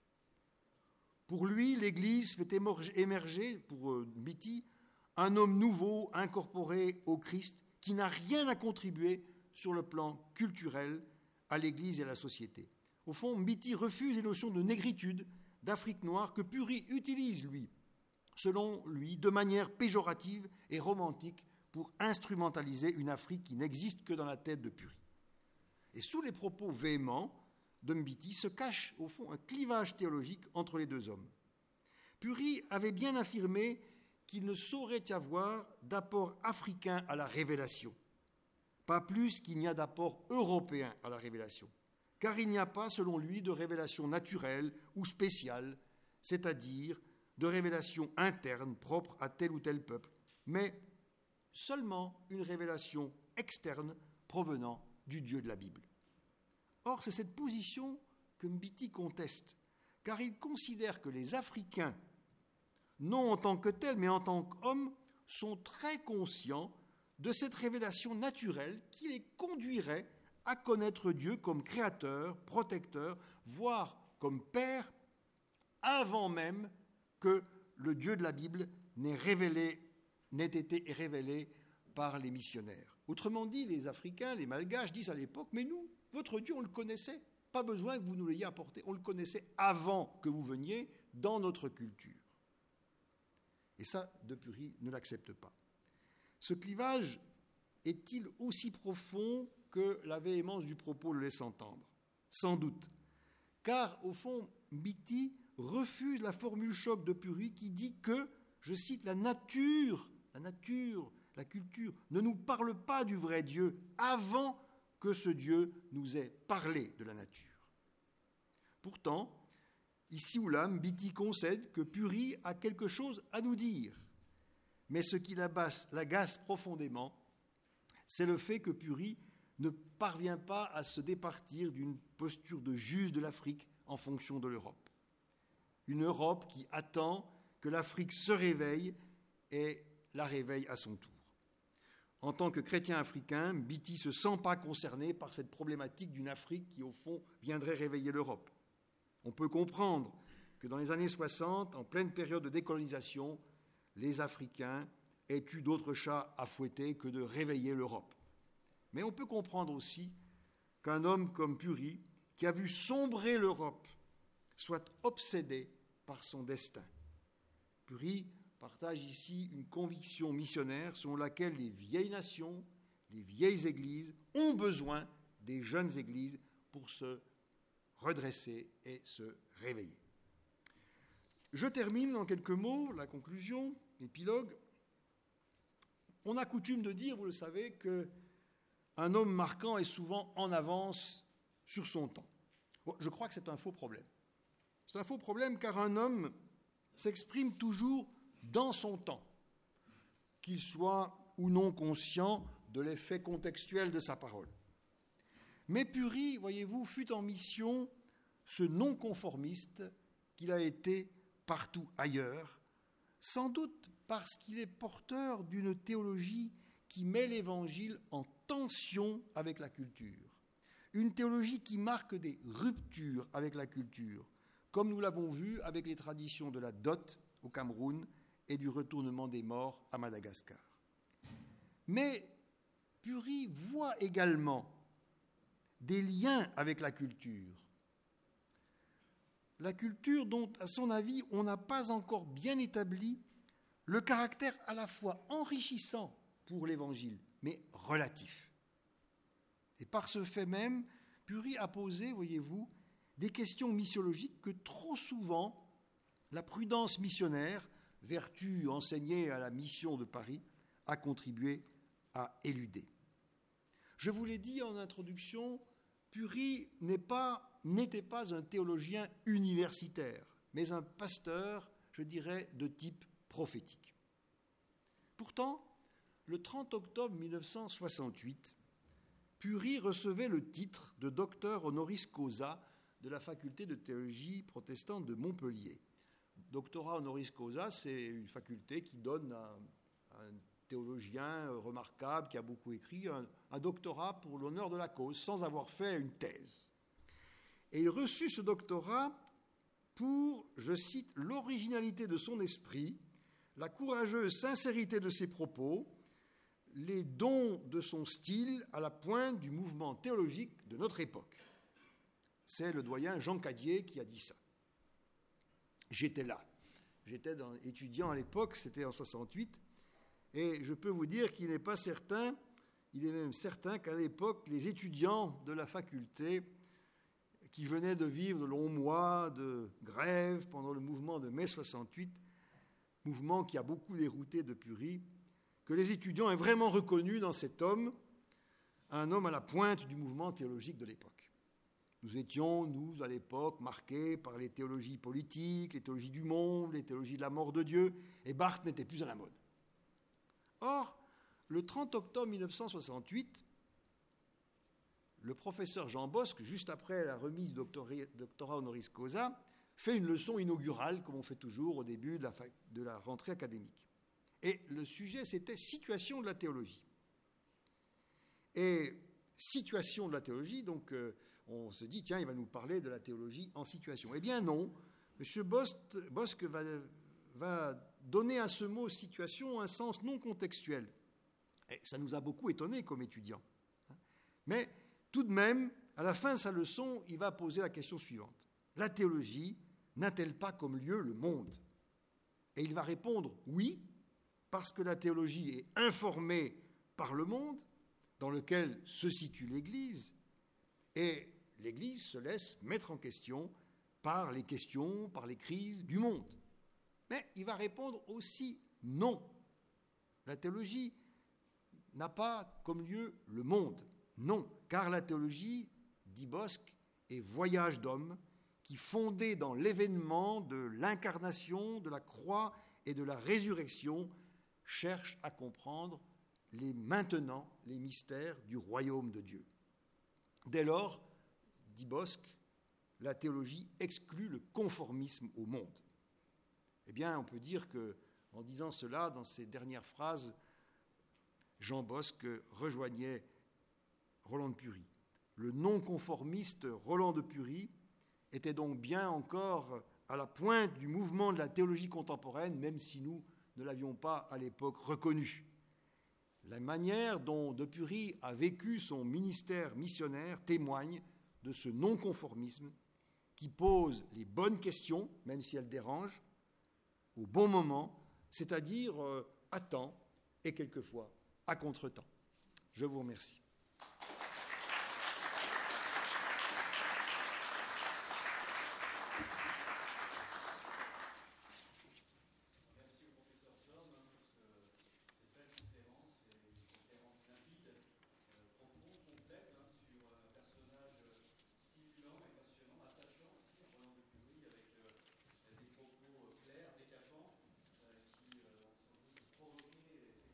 Pour lui, l'Église fait émerger, pour Mbiti, un homme nouveau, incorporé au Christ, qui n'a rien à contribuer sur le plan culturel à l'Église et à la société. Au fond, Mbiti refuse les notions de négritude, d'Afrique noire, que Pury utilise, lui, selon lui, de manière péjorative et romantique pour instrumentaliser une Afrique qui n'existe que dans la tête de Pury. Et sous les propos véhéments de Mbiti se cache, au fond, un clivage théologique entre les 2 hommes. Pury avait bien affirmé qu'il ne saurait y avoir d'apport africain à la révélation, pas plus qu'il n'y a d'apport européen à la révélation, car il n'y a pas, selon lui, de révélation naturelle ou spéciale, c'est-à-dire de révélation interne propre à tel ou tel peuple, mais seulement une révélation externe provenant du Dieu de la Bible. Or, c'est cette position que Mbiti conteste, car il considère que les Africains, non en tant que tels, mais en tant qu'hommes, sont très conscients de cette révélation naturelle qui les conduirait à connaître Dieu comme créateur, protecteur, voire comme Père, avant même que le Dieu de la Bible n'ait été révélé par les missionnaires. Autrement dit, les Africains, les Malgaches disent à l'époque, mais nous, votre Dieu, on le connaissait, pas besoin que vous nous l'ayez apporté, on le connaissait avant que vous veniez dans notre culture. Et ça, de Purie ne l'accepte pas. Ce clivage est-il aussi profond que la véhémence du propos le laisse entendre? Sans doute, car au fond, Beatty refuse la formule choc de Purie qui dit que, je cite, la culture ne nous parle pas du vrai Dieu avant que ce Dieu nous ait parlé de la nature. Pourtant, ici ou là, Beatty concède que Purie a quelque chose à nous dire. Mais ce qui l'agace profondément, c'est le fait que Purie ne parvient pas à se départir d'une posture de juge de l'Afrique en fonction de l'Europe. Une Europe qui attend que l'Afrique se réveille et la réveille à son tour. En tant que chrétien africain, Beatty ne se sent pas concerné par cette problématique d'une Afrique qui, au fond, viendrait réveiller l'Europe. On peut comprendre que dans les années 60, en pleine période de décolonisation, les Africains aient eu d'autres chats à fouetter que de réveiller l'Europe. Mais on peut comprendre aussi qu'un homme comme Purie, qui a vu sombrer l'Europe, soit obsédé par son destin. Purie partage ici une conviction missionnaire selon laquelle les vieilles nations, les vieilles églises ont besoin des jeunes églises pour se redresser et se réveiller. Je termine en quelques mots, la conclusion, l'épilogue. On a coutume de dire, vous le savez, qu'un homme marquant est souvent en avance sur son temps. Je crois que c'est un faux problème. C'est un faux problème car un homme s'exprime toujours dans son temps, qu'il soit ou non conscient de l'effet contextuel de sa parole. Mais Purie, voyez-vous, fut en mission ce non-conformiste qu'il a été partout ailleurs, sans doute parce qu'il est porteur d'une théologie qui met l'Évangile en tension avec la culture. Une théologie qui marque des ruptures avec la culture, comme nous l'avons vu avec les traditions de la dot au Cameroun et du retournement des morts à Madagascar. Mais Purie voit également des liens avec la culture. La culture dont, à son avis, on n'a pas encore bien établi le caractère à la fois enrichissant pour l'Évangile, mais relatif. Et par ce fait même, Purie a posé, voyez-vous, des questions missiologiques que trop souvent la prudence missionnaire, vertu enseignée à la mission de Paris, a contribué à éluder. Je vous l'ai dit en introduction, Purie n'était pas un théologien universitaire, mais un pasteur, je dirais, de type prophétique. Pourtant, le 30 octobre 1968, Purie recevait le titre de docteur honoris causa de la faculté de théologie protestante de Montpellier. Doctorat honoris causa, c'est une faculté qui donne à un théologien remarquable qui a beaucoup écrit un doctorat pour l'honneur de la cause, sans avoir fait une thèse. Et il reçut ce doctorat pour, je cite, l'originalité de son esprit, la courageuse sincérité de ses propos, les dons de son style à la pointe du mouvement théologique de notre époque. C'est le doyen Jean Cadier qui a dit ça. J'étais là. J'étais étudiant à l'époque, c'était en 68, et je peux vous dire qu'il n'est pas certain, il est même certain qu'à l'époque, les étudiants de la faculté qui venaient de vivre de longs mois de grève pendant le mouvement de mai 68, mouvement qui a beaucoup dérouté de Purie, que les étudiants aient vraiment reconnu dans cet homme un homme à la pointe du mouvement théologique de l'époque. Nous étions, nous, à l'époque, marqués par les théologies politiques, les théologies du monde, les théologies de la mort de Dieu, et Barth n'était plus à la mode. Or, le 30 octobre 1968, le professeur Jean Bosque, juste après la remise du doctorat honoris causa, fait une leçon inaugurale, comme on fait toujours au début de la rentrée académique. Et le sujet, c'était « Situation de la théologie ». et situation de la théologie. Donc on se dit, tiens, il va nous parler de la théologie en situation. Eh bien non, M. Bosc va donner à ce mot situation un sens non contextuel. Et ça nous a beaucoup étonnés comme étudiants. Mais tout de même, à la fin de sa leçon, il va poser la question suivante. La théologie n'a-t-elle pas comme lieu le monde ? Et il va répondre oui, parce que la théologie est informée par le monde dans lequel se situe l'Église, et l'Église se laisse mettre en question par les questions, par les crises du monde. Mais il va répondre aussi non. La théologie n'a pas comme lieu le monde. Non, car la théologie, dit Bosc, est voyage d'homme qui, fondé dans l'événement de l'incarnation, de la croix et de la résurrection, cherche à comprendre maintenant les mystères du royaume de Dieu. Dès lors, dit Bosc, la théologie exclut le conformisme au monde. Eh bien, on peut dire qu'en disant cela, dans ces dernières phrases, Jean Bosc rejoignait Roland de Purie. Le non-conformiste Roland de Purie était donc bien encore à la pointe du mouvement de la théologie contemporaine, même si nous ne l'avions pas à l'époque reconnu. La manière dont de Purie a vécu son ministère missionnaire témoigne de ce non-conformisme qui pose les bonnes questions, même si elles dérangent, au bon moment, c'est-à-dire à temps et quelquefois à contre-temps. Je vous remercie. Oui ?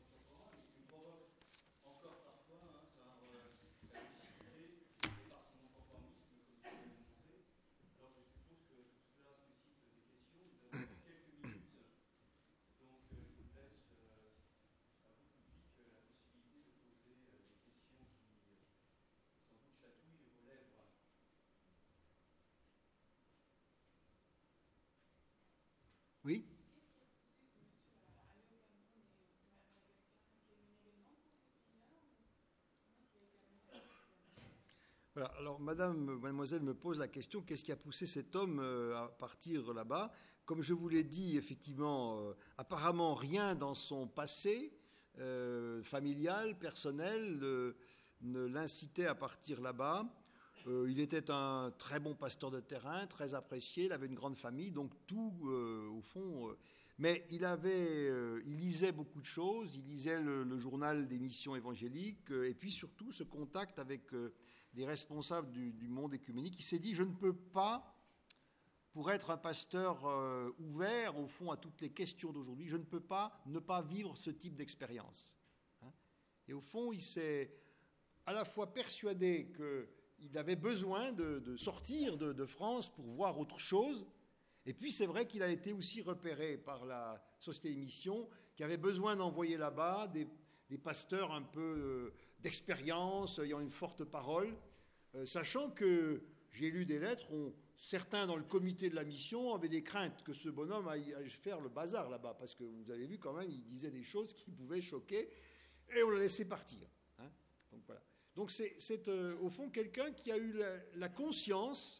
Voilà, alors mademoiselle me pose la question, qu'est-ce qui a poussé cet homme à partir là-bas ? Comme je vous l'ai dit, effectivement, apparemment rien dans son passé familial, personnel, ne l'incitait à partir là-bas. Il était un très bon pasteur de terrain, très apprécié, il avait une grande famille, donc tout, au fond... mais il lisait beaucoup de choses, il lisait le journal des missions évangéliques, et puis surtout ce contact avec les responsables du monde écuménique. Il s'est dit, je ne peux pas, pour être un pasteur ouvert, au fond, à toutes les questions d'aujourd'hui, je ne peux pas ne pas vivre ce type d'expérience. Et au fond, il s'est à la fois persuadé qu'il avait besoin de sortir de France pour voir autre chose. Et puis c'est vrai qu'il a été aussi repéré par la Société des Missions qui avait besoin d'envoyer là-bas des pasteurs un peu d'expérience, ayant une forte parole, sachant que j'ai lu des lettres, certains dans le comité de la mission avaient des craintes que ce bonhomme aille faire le bazar là-bas, parce que vous avez vu quand même, il disait des choses qui pouvaient choquer, et on l'a laissé partir. Donc voilà. Donc c'est au fond quelqu'un qui a eu la conscience,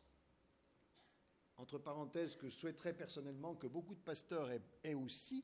entre parenthèses, que je souhaiterais personnellement que beaucoup de pasteurs aient aussi,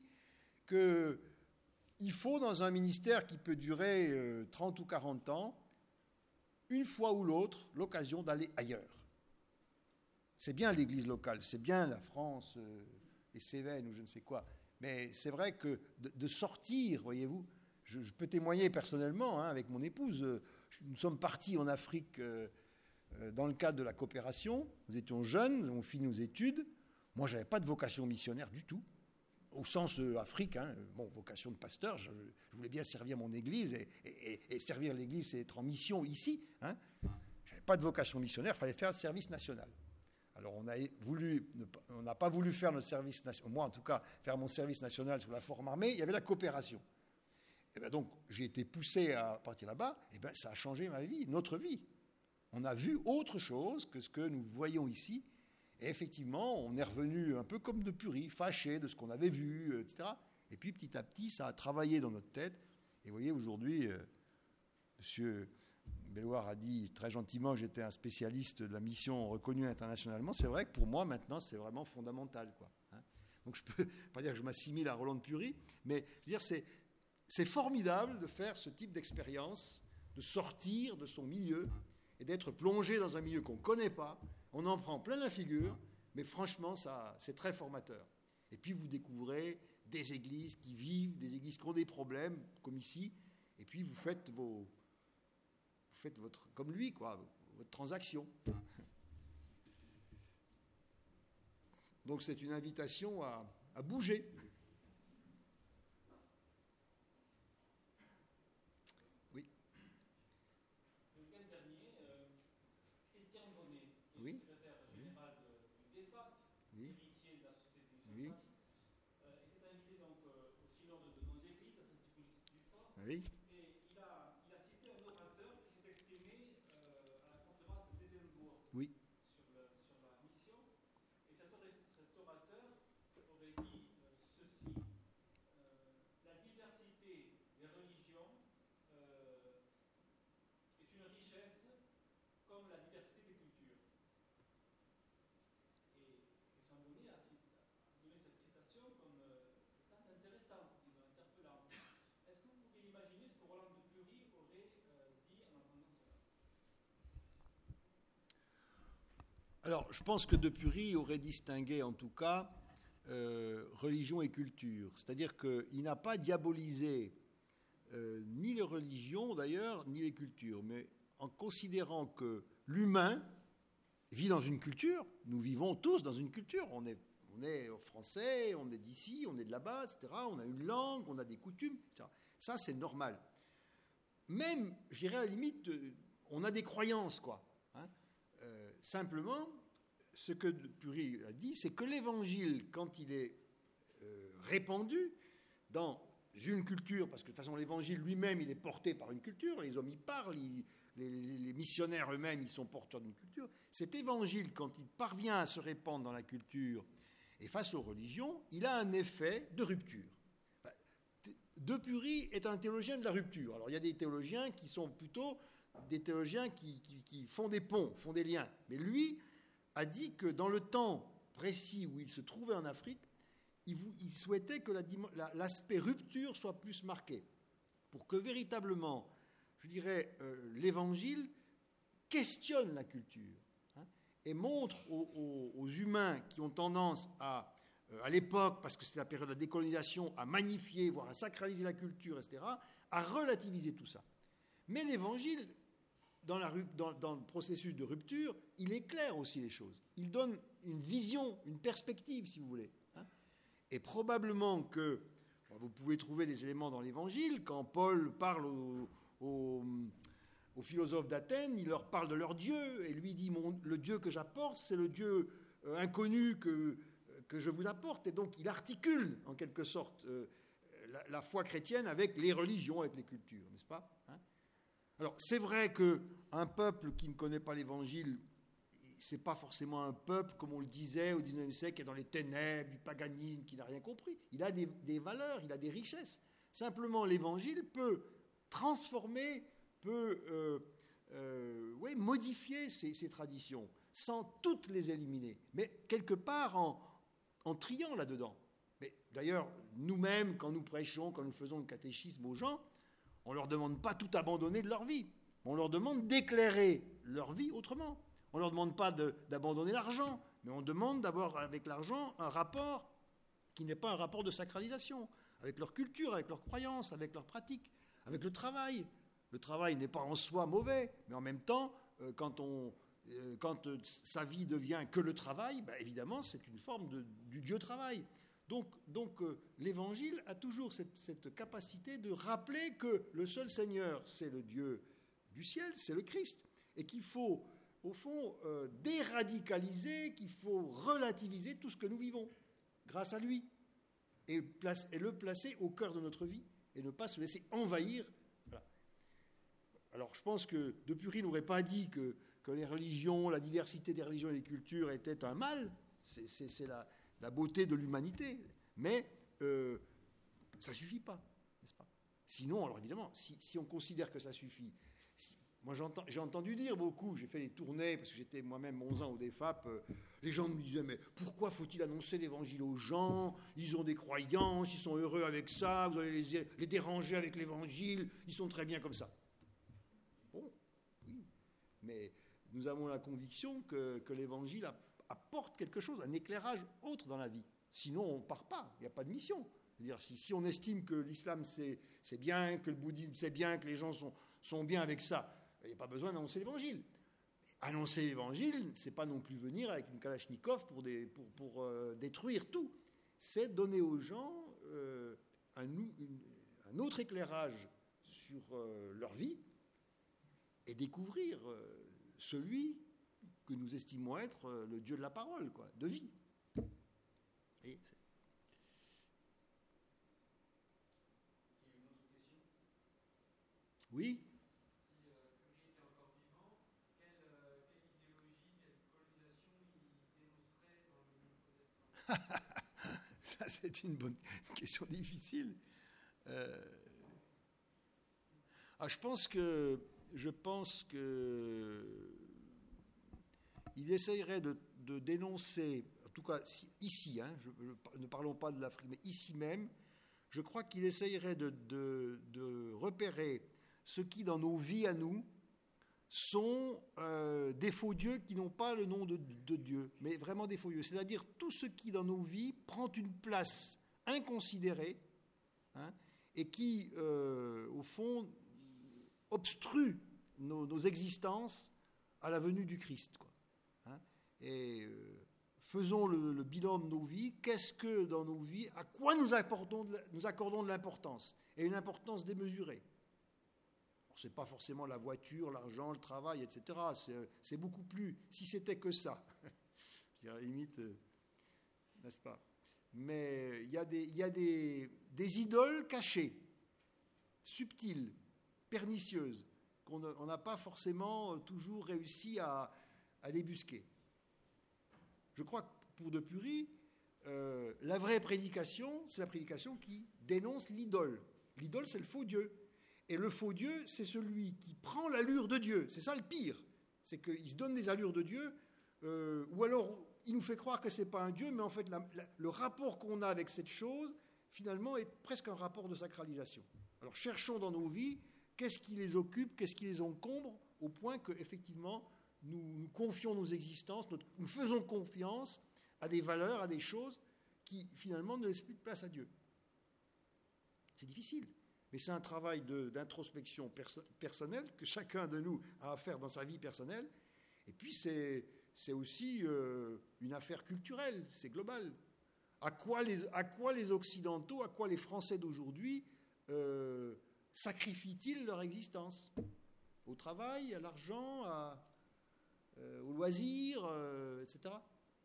qu'il faut dans un ministère qui peut durer 30 ou 40 ans, une fois ou l'autre, l'occasion d'aller ailleurs. C'est bien l'Église locale, c'est bien la France, les Cévennes ou je ne sais quoi, mais c'est vrai que de sortir, voyez-vous, je peux témoigner personnellement avec mon épouse, nous sommes partis en Afrique dans le cadre de la coopération, nous étions jeunes, nous avons fini nos études, moi je n'avais pas de vocation missionnaire du tout, au sens Afrique, vocation de pasteur, je voulais bien servir mon Église, et servir l'Église c'est être en mission ici, je n'avais pas de vocation missionnaire, il fallait faire le service national. Alors on n'a pas voulu faire notre service national, moi en tout cas, faire mon service national sous la forme armée, il y avait la coopération. Et bien donc, j'ai été poussé à partir là-bas, et bien ça a changé ma vie, notre vie. On a vu autre chose que ce que nous voyons ici, et effectivement, on est revenu un peu comme de Purie, fâché de ce qu'on avait vu, etc. Et puis petit à petit, ça a travaillé dans notre tête. Et vous voyez, aujourd'hui, M. Belloir a dit très gentiment que j'étais un spécialiste de la mission reconnue internationalement. C'est vrai que pour moi, maintenant, c'est vraiment fondamental, quoi. Donc je ne peux pas dire que je m'assimile à Roland de Purie, mais je veux dire, c'est formidable de faire ce type d'expérience, de sortir de son milieu et d'être plongé dans un milieu qu'on ne connaît pas. On en prend plein la figure, mais franchement, c'est très formateur. Et puis vous découvrez des églises qui vivent, des églises qui ont des problèmes, comme ici, et puis vous faites votre, comme lui, quoi, votre transaction. Donc c'est une invitation à bouger. Oui. Le week-end dernier, Christian Bonnet, Oui. secrétaire général du DEFAP, Oui. héritier de la Société des Oui. Missions, était invité donc au synode de nos églises à Saint-Hippolyte-du-Fort. Oui. Et il a cité un orateur qui s'est exprimé à la conférence d'Édimbourg Oui. sur la mission. Et cet orateur aurait dit ceci: la diversité des religions est une richesse comme la diversité des cultures. Et Christian Bonnet a donné cette citation comme étant intéressante, disons, interpellante. Est-ce que vous pouvez imaginer ce que Roland de Purie aurait dit en entendant cela? Alors, je pense que de Purie aurait distingué, en tout cas, religion et culture. C'est-à-dire qu'il n'a pas diabolisé ni les religions, d'ailleurs, ni les cultures, mais en considérant que l'humain vit dans une culture, nous vivons tous dans une culture, on est français, on est d'ici, on est de là-bas, etc., on a une langue, on a des coutumes, etc. Ça, c'est normal. Même, je dirais à la limite, on a des croyances, quoi. Simplement, ce que Purie a dit, c'est que l'Évangile, quand il est répandu dans une culture, parce que de toute façon l'Évangile lui-même, il est porté par une culture, les hommes y parlent, les missionnaires eux-mêmes, ils sont porteurs d'une culture. Cet Évangile, quand il parvient à se répandre dans la culture et face aux religions, il a un effet de rupture. De Purie est un théologien de la rupture. Alors il y a des théologiens qui sont plutôt des théologiens qui font des ponts, font des liens. Mais lui a dit que dans le temps précis où il se trouvait en Afrique, il souhaitait que l'aspect rupture soit plus marqué, pour que véritablement, je dirais, l'Évangile questionne la culture, et montre aux humains qui ont tendance à l'époque, parce que c'était la période de la décolonisation, à magnifier, voire à sacraliser la culture, etc., à relativiser tout ça. Mais l'Évangile, dans le processus de rupture, il éclaire aussi les choses. Il donne une vision, une perspective, si vous voulez. Et probablement que vous pouvez trouver des éléments dans l'Évangile. Quand Paul parle aux philosophes d'Athènes, il leur parle de leur Dieu, et lui dit le Dieu que j'apporte, c'est le Dieu inconnu que je vous apporte. Et donc il articule en quelque sorte la foi chrétienne avec les religions, avec les cultures, n'est-ce pas ? Alors c'est vrai qu'un peuple qui ne connaît pas l'Évangile, c'est pas forcément un peuple, comme on le disait au XIXe siècle, qui est dans les ténèbres, du paganisme, qui n'a rien compris. Il a des valeurs, il a des richesses. Simplement, l'Évangile peut transformer, peut modifier ces traditions, sans toutes les éliminer, mais quelque part en triant là-dedans. Mais d'ailleurs, nous-mêmes, quand nous prêchons, quand nous faisons le catéchisme aux gens, on ne leur demande pas tout abandonner de leur vie. On leur demande d'éclairer leur vie autrement. On ne leur demande pas d'abandonner l'argent, mais on demande d'avoir avec l'argent un rapport qui n'est pas un rapport de sacralisation, avec leur culture, avec leurs croyances, avec leurs pratiques, avec le travail. Le travail n'est pas en soi mauvais, mais en même temps, quand sa vie devient que le travail, évidemment, c'est une forme du Dieu travail. Donc l'Évangile a toujours cette capacité de rappeler que le seul Seigneur, c'est le Dieu du ciel, c'est le Christ, et qu'il faut, au fond, déradicaliser, qu'il faut relativiser tout ce que nous vivons grâce à lui, et le placer au cœur de notre vie, et ne pas se laisser envahir. Voilà. Alors je pense que De Pury n'aurait pas dit que les religions, la diversité des religions et des cultures était un mal, c'est la beauté de l'humanité, mais ça ne suffit pas, n'est-ce pas? Sinon, alors évidemment, si on considère que ça suffit, moi j'ai entendu dire beaucoup, j'ai fait des tournées, parce que j'étais moi-même 11 ans au DEFAP, les gens me disaient, mais pourquoi faut-il annoncer l'évangile aux gens? Ils ont des croyances, ils sont heureux avec ça, vous allez les déranger avec l'évangile, ils sont très bien comme ça. Bon, oui, mais nous avons la conviction que l'évangile apporte quelque chose, un éclairage autre dans la vie. Sinon, on ne part pas, il n'y a pas de mission. C'est-à-dire, si on estime que l'islam c'est bien, que le bouddhisme c'est bien, que les gens sont bien avec ça, il n'y a pas besoin d'annoncer l'évangile. Annoncer l'évangile, c'est pas non plus venir avec une kalachnikov pour détruire tout. C'est donner aux gens un autre éclairage sur leur vie et découvrir celui que nous estimons être le Dieu de la parole, quoi, de vie. Et oui. Ça, c'est une question difficile. Je pense que il essayerait de dénoncer, en tout cas ici, ne parlons pas de l'Afrique, mais ici même, je crois qu'il essayerait de repérer ce qui, dans nos vies à nous, sont des faux dieux qui n'ont pas le nom de Dieu, mais vraiment des faux dieux. C'est-à-dire tout ce qui, dans nos vies, prend une place inconsidérée, et qui, au fond, obstrue nos existences à la venue du Christ, quoi. Et faisons le bilan de nos vies. Qu'est-ce que, dans nos vies, à quoi nous accordons de l'importance, et une importance démesurée. Ce n'est pas forcément la voiture, l'argent, le travail, etc. C'est beaucoup plus, si c'était que ça. À la limite, n'est-ce pas? Mais il y a des idoles cachées, subtiles, pernicieuses, qu'on n'a pas forcément toujours réussi à débusquer. Je crois que pour De Pury, la vraie prédication, c'est la prédication qui dénonce l'idole. L'idole, c'est le faux Dieu. Et le faux Dieu, c'est celui qui prend l'allure de Dieu. C'est ça le pire. C'est qu'il se donne des allures de Dieu, ou alors il nous fait croire que ce n'est pas un Dieu, mais en fait, le rapport qu'on a avec cette chose, finalement, est presque un rapport de sacralisation. Alors cherchons dans nos vies, qu'est-ce qui les occupe, qu'est-ce qui les encombre, au point qu'effectivement, nous confions nos existences, nous faisons confiance à des valeurs, à des choses qui, finalement, ne laissent plus de place à Dieu. C'est difficile. Mais c'est un travail d'introspection personnelle que chacun de nous a à faire dans sa vie personnelle. Et puis c'est aussi une affaire culturelle, c'est global. À quoi les Occidentaux, à quoi les Français d'aujourd'hui sacrifient-ils leur existence? Au travail, à l'argent, au loisir, etc.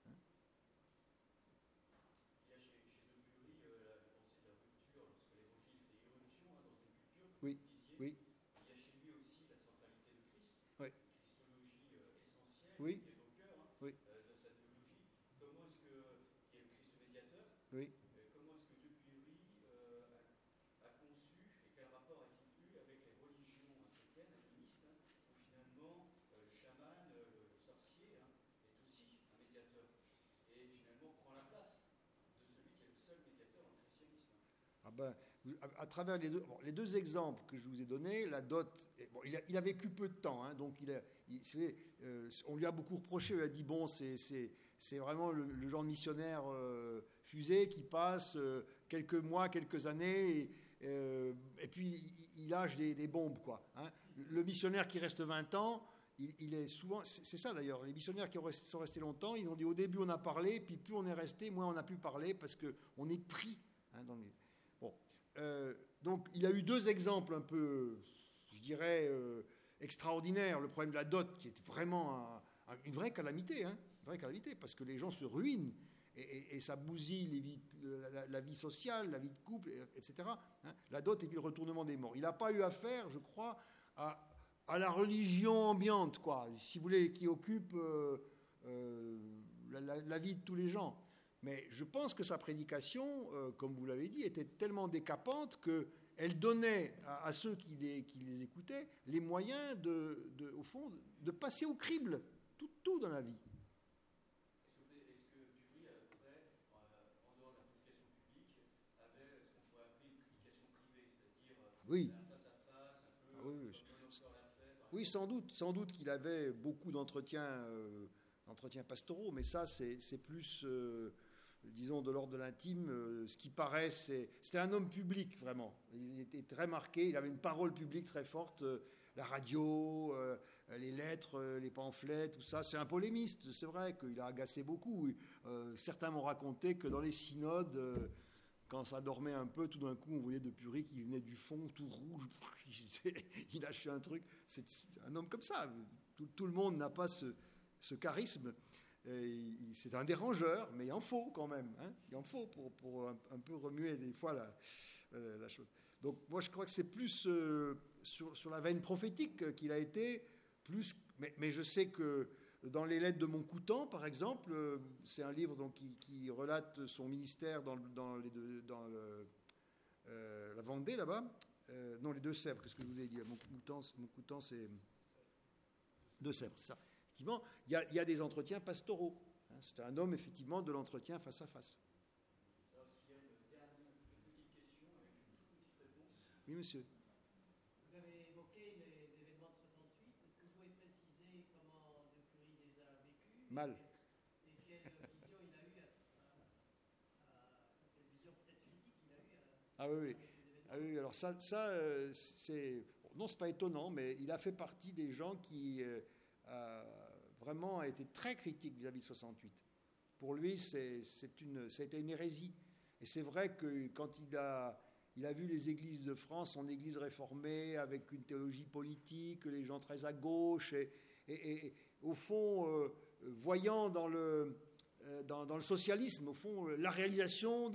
Oui, oui. Il y a chez lui aussi la centralité de Christ, oui. Christologie essentielle, oui. qui est au cœur oui. De sa théologie. Comment est-ce qui est le Christ médiateur? Oui. Comment est-ce que De Pury a conçu et quel rapport a-t-il eu avec les religions africaines, animistes, où finalement le chaman, le sorcier, est aussi un médiateur et finalement prend la place de celui qui est le seul médiateur dans le christianisme? À travers les deux exemples que je vous ai donnés, la dot, il a vécu peu de temps, donc on lui a beaucoup reproché, il a dit bon, c'est vraiment le genre de missionnaire fusée qui passe quelques mois, quelques années, et puis il lâche des bombes, quoi. Le missionnaire qui reste 20 ans, il est souvent, c'est ça d'ailleurs, les missionnaires qui sont restés longtemps, ils ont dit au début on a parlé, puis plus on est resté, moins on a pu parler, parce qu'on est pris dans les... Donc il a eu deux exemples un peu, je dirais, extraordinaires. Le problème de la dot, qui est vraiment une vraie calamité, parce que les gens se ruinent. et ça bousille la vie sociale, la vie de couple, etc. Hein, la dot et puis le retournement des morts. Il n'a pas eu affaire, je crois, à la religion ambiante, quoi, si vous voulez, qui occupe la vie de tous les gens. Mais je pense que sa prédication, comme vous l'avez dit, était tellement décapante qu'elle donnait à ceux qui les écoutaient les moyens, au fond, de passer au crible tout dans la vie. Est-ce que Curie, après, en dehors de la prédication publique, avait ce qu'on pourrait appeler une prédication privée, c'est-à-dire oui. face à face, un peu, Ah, oui, comme l'a fait, oui, sans doute qu'il avait beaucoup d'entretiens pastoraux, mais ça, c'est plus, disons, de l'ordre de l'intime. Ce qui paraît, c'était un homme public, vraiment. Il était très marqué, il avait une parole publique très forte. La radio, les lettres, les pamphlets, tout ça. C'est un polémiste, c'est vrai qu'il a agacé beaucoup. Certains m'ont raconté que dans les synodes, quand ça dormait un peu, tout d'un coup, on voyait de Purie qui venait du fond, tout rouge. Il lâchait un truc. C'est un homme comme ça. Tout le monde n'a pas ce charisme. C'est un dérangeur, mais il en faut quand même. Hein. Il en faut pour un peu remuer des fois la chose. Donc moi, je crois que c'est plus sur la veine prophétique qu'il a été, plus. Mais je sais que dans les lettres de Montcoutan, par exemple, c'est un livre donc, qui relate son ministère dans la Vendée, là-bas. Non, les Deux-Sèvres, qu'est-ce que je vous ai dit? Montcoutan, c'est Deux-Sèvres, c'est ça. Effectivement, il y a des entretiens pastoraux. Hein. C'est un homme, effectivement, de l'entretien face à face. Alors, s'il y a une dernière petite question avec une petite réponse. Oui, monsieur. Vous avez évoqué les événements de 68. Est-ce que vous pouvez préciser comment de Curie les a vécus? Mal. Et quelle vision il a eu quelle vision peut-être critique il a eu Ah oui, oui. Ah oui, alors ça c'est... Non, c'est pas étonnant, mais il a fait partie des gens qui vraiment a été très critique vis-à-vis de 68. Pour lui, ça a été une hérésie. Et c'est vrai que quand il a vu les églises de France, son église réformée, avec une théologie politique, les gens très à gauche, et au fond, voyant dans le socialisme, au fond, la réalisation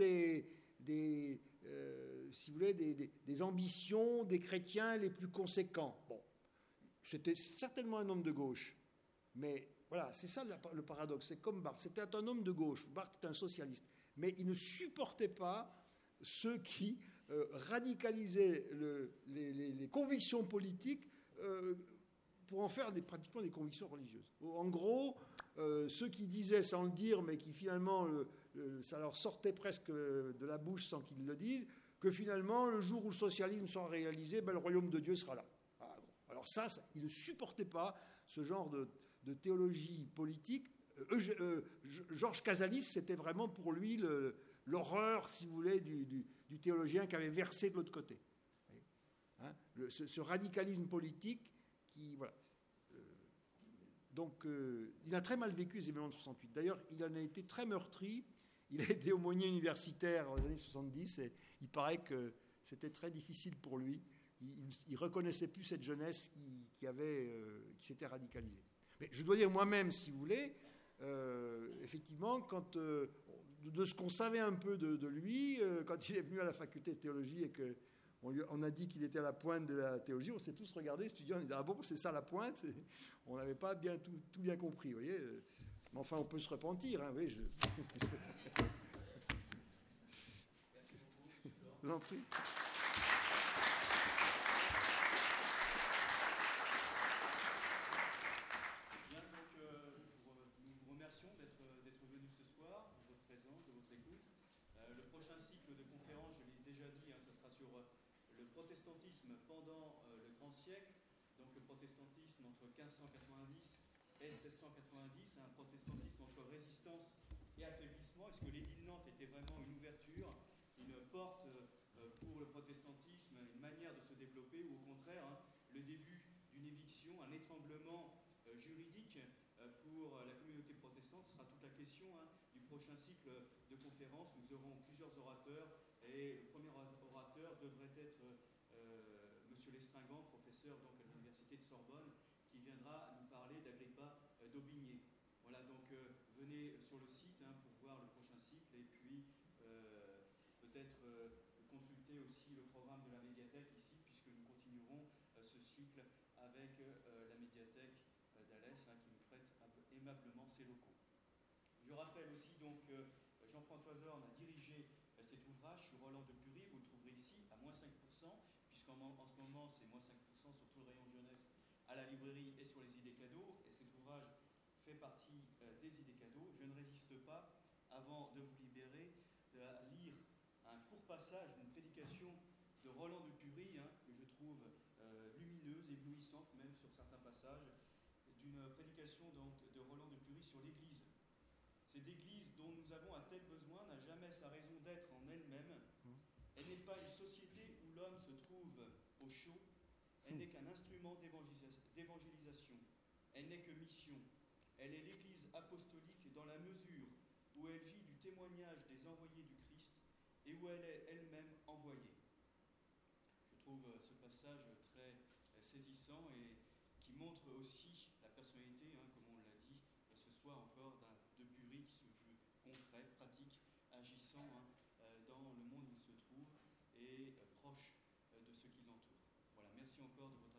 si vous voulez, des ambitions des chrétiens les plus conséquents. Bon, c'était certainement un homme de gauche, mais voilà, c'est ça le paradoxe. C'est comme Barth, c'était un homme de gauche, Barth était un socialiste, mais il ne supportait pas ceux qui radicalisaient les convictions politiques pour en faire pratiquement des convictions religieuses. En gros, ceux qui disaient sans le dire, mais qui finalement, ça leur sortait presque de la bouche sans qu'ils le disent, que finalement, le jour où le socialisme sera réalisé, le royaume de Dieu sera là. Alors ça, il ne supportait pas ce genre de théologie politique. Georges Casalis, c'était vraiment pour lui l'horreur, si vous voulez, du théologien qui avait versé de l'autre côté. Hein, ce radicalisme politique qui... Voilà. Donc, il a très mal vécu les événements de 68. D'ailleurs, il en a été très meurtri. Il a été aumônier universitaire dans les années 70 et il paraît que c'était très difficile pour lui. Il reconnaissait plus cette jeunesse qui s'était radicalisée. Mais je dois dire moi-même, si vous voulez, effectivement, quand, de ce qu'on savait un peu de lui, quand il est venu à la faculté de théologie et qu'on a dit qu'il était à la pointe de la théologie, on s'est tous regardés, étudiants, on disait, ah bon, c'est ça la pointe? On n'avait pas tout bien compris, vous voyez. Mais enfin, on peut se repentir, hein, oui. Merci beaucoup, M. Thor. Je vous en prie. Bien, donc, nous vous remercions d'être venus ce soir, de votre présence, de votre écoute. Le prochain cycle de conférences, je l'ai déjà dit, hein, ça sera sur le protestantisme pendant le grand siècle, donc le protestantisme entre 1590 et 1690, un protestantisme entre résistance et affaiblissement. Est-ce que l'édit de Nantes était vraiment une ouverture, une porte pour le protestantisme, une manière de se développer, ou au contraire, hein, le début d'une éviction, un étranglement juridique pour la communauté protestante? Ce sera toute la question hein, du prochain cycle de conférences. Nous aurons plusieurs orateurs et le premier orateur devrait être M. Lestringant, professeur donc, à l'université de Sorbonne, qui viendra nous parler d'Agrippa d'Aubigné. Voilà, donc venez sur le site hein, pour voir le prochain et puis peut-être consulter aussi le programme de la médiathèque ici, puisque nous continuerons ce cycle avec la médiathèque d'Alès, qui nous prête aimablement ses locaux. Je rappelle aussi donc Jean-François Zorn a dirigé cet ouvrage sur Roland de Pury. Vous le trouverez ici à moins 5%, puisqu'en ce moment c'est moins 5% sur tout le rayon jeunesse à la librairie et sur les idées cadeaux. Et cet ouvrage fait partie des idées cadeaux. Je ne résiste pas, avant de vous libérer, à lire un court passage d'une prédication de Roland de Pury, que je trouve lumineuse, éblouissante même sur certains passages, d'une prédication donc de Roland de Pury sur l'Église. Cette Église dont nous avons un tel besoin n'a jamais sa raison d'être en elle-même. Elle n'est pas une société où l'homme se trouve au chaud. Elle n'est qu'un instrument d'évangélisation. Elle n'est que mission. Elle est l'Église apostolique dans la mesure où elle vit du témoignage des envoyés du Christ et où elle est elle-même envoyée. Je trouve ce passage très saisissant et qui montre aussi la personnalité, comme on l'a dit ce soir encore, de Pury qui se veut concret, pratique, agissant dans le monde où il se trouve et proche de ceux qui l'entourent. Voilà, merci encore de votre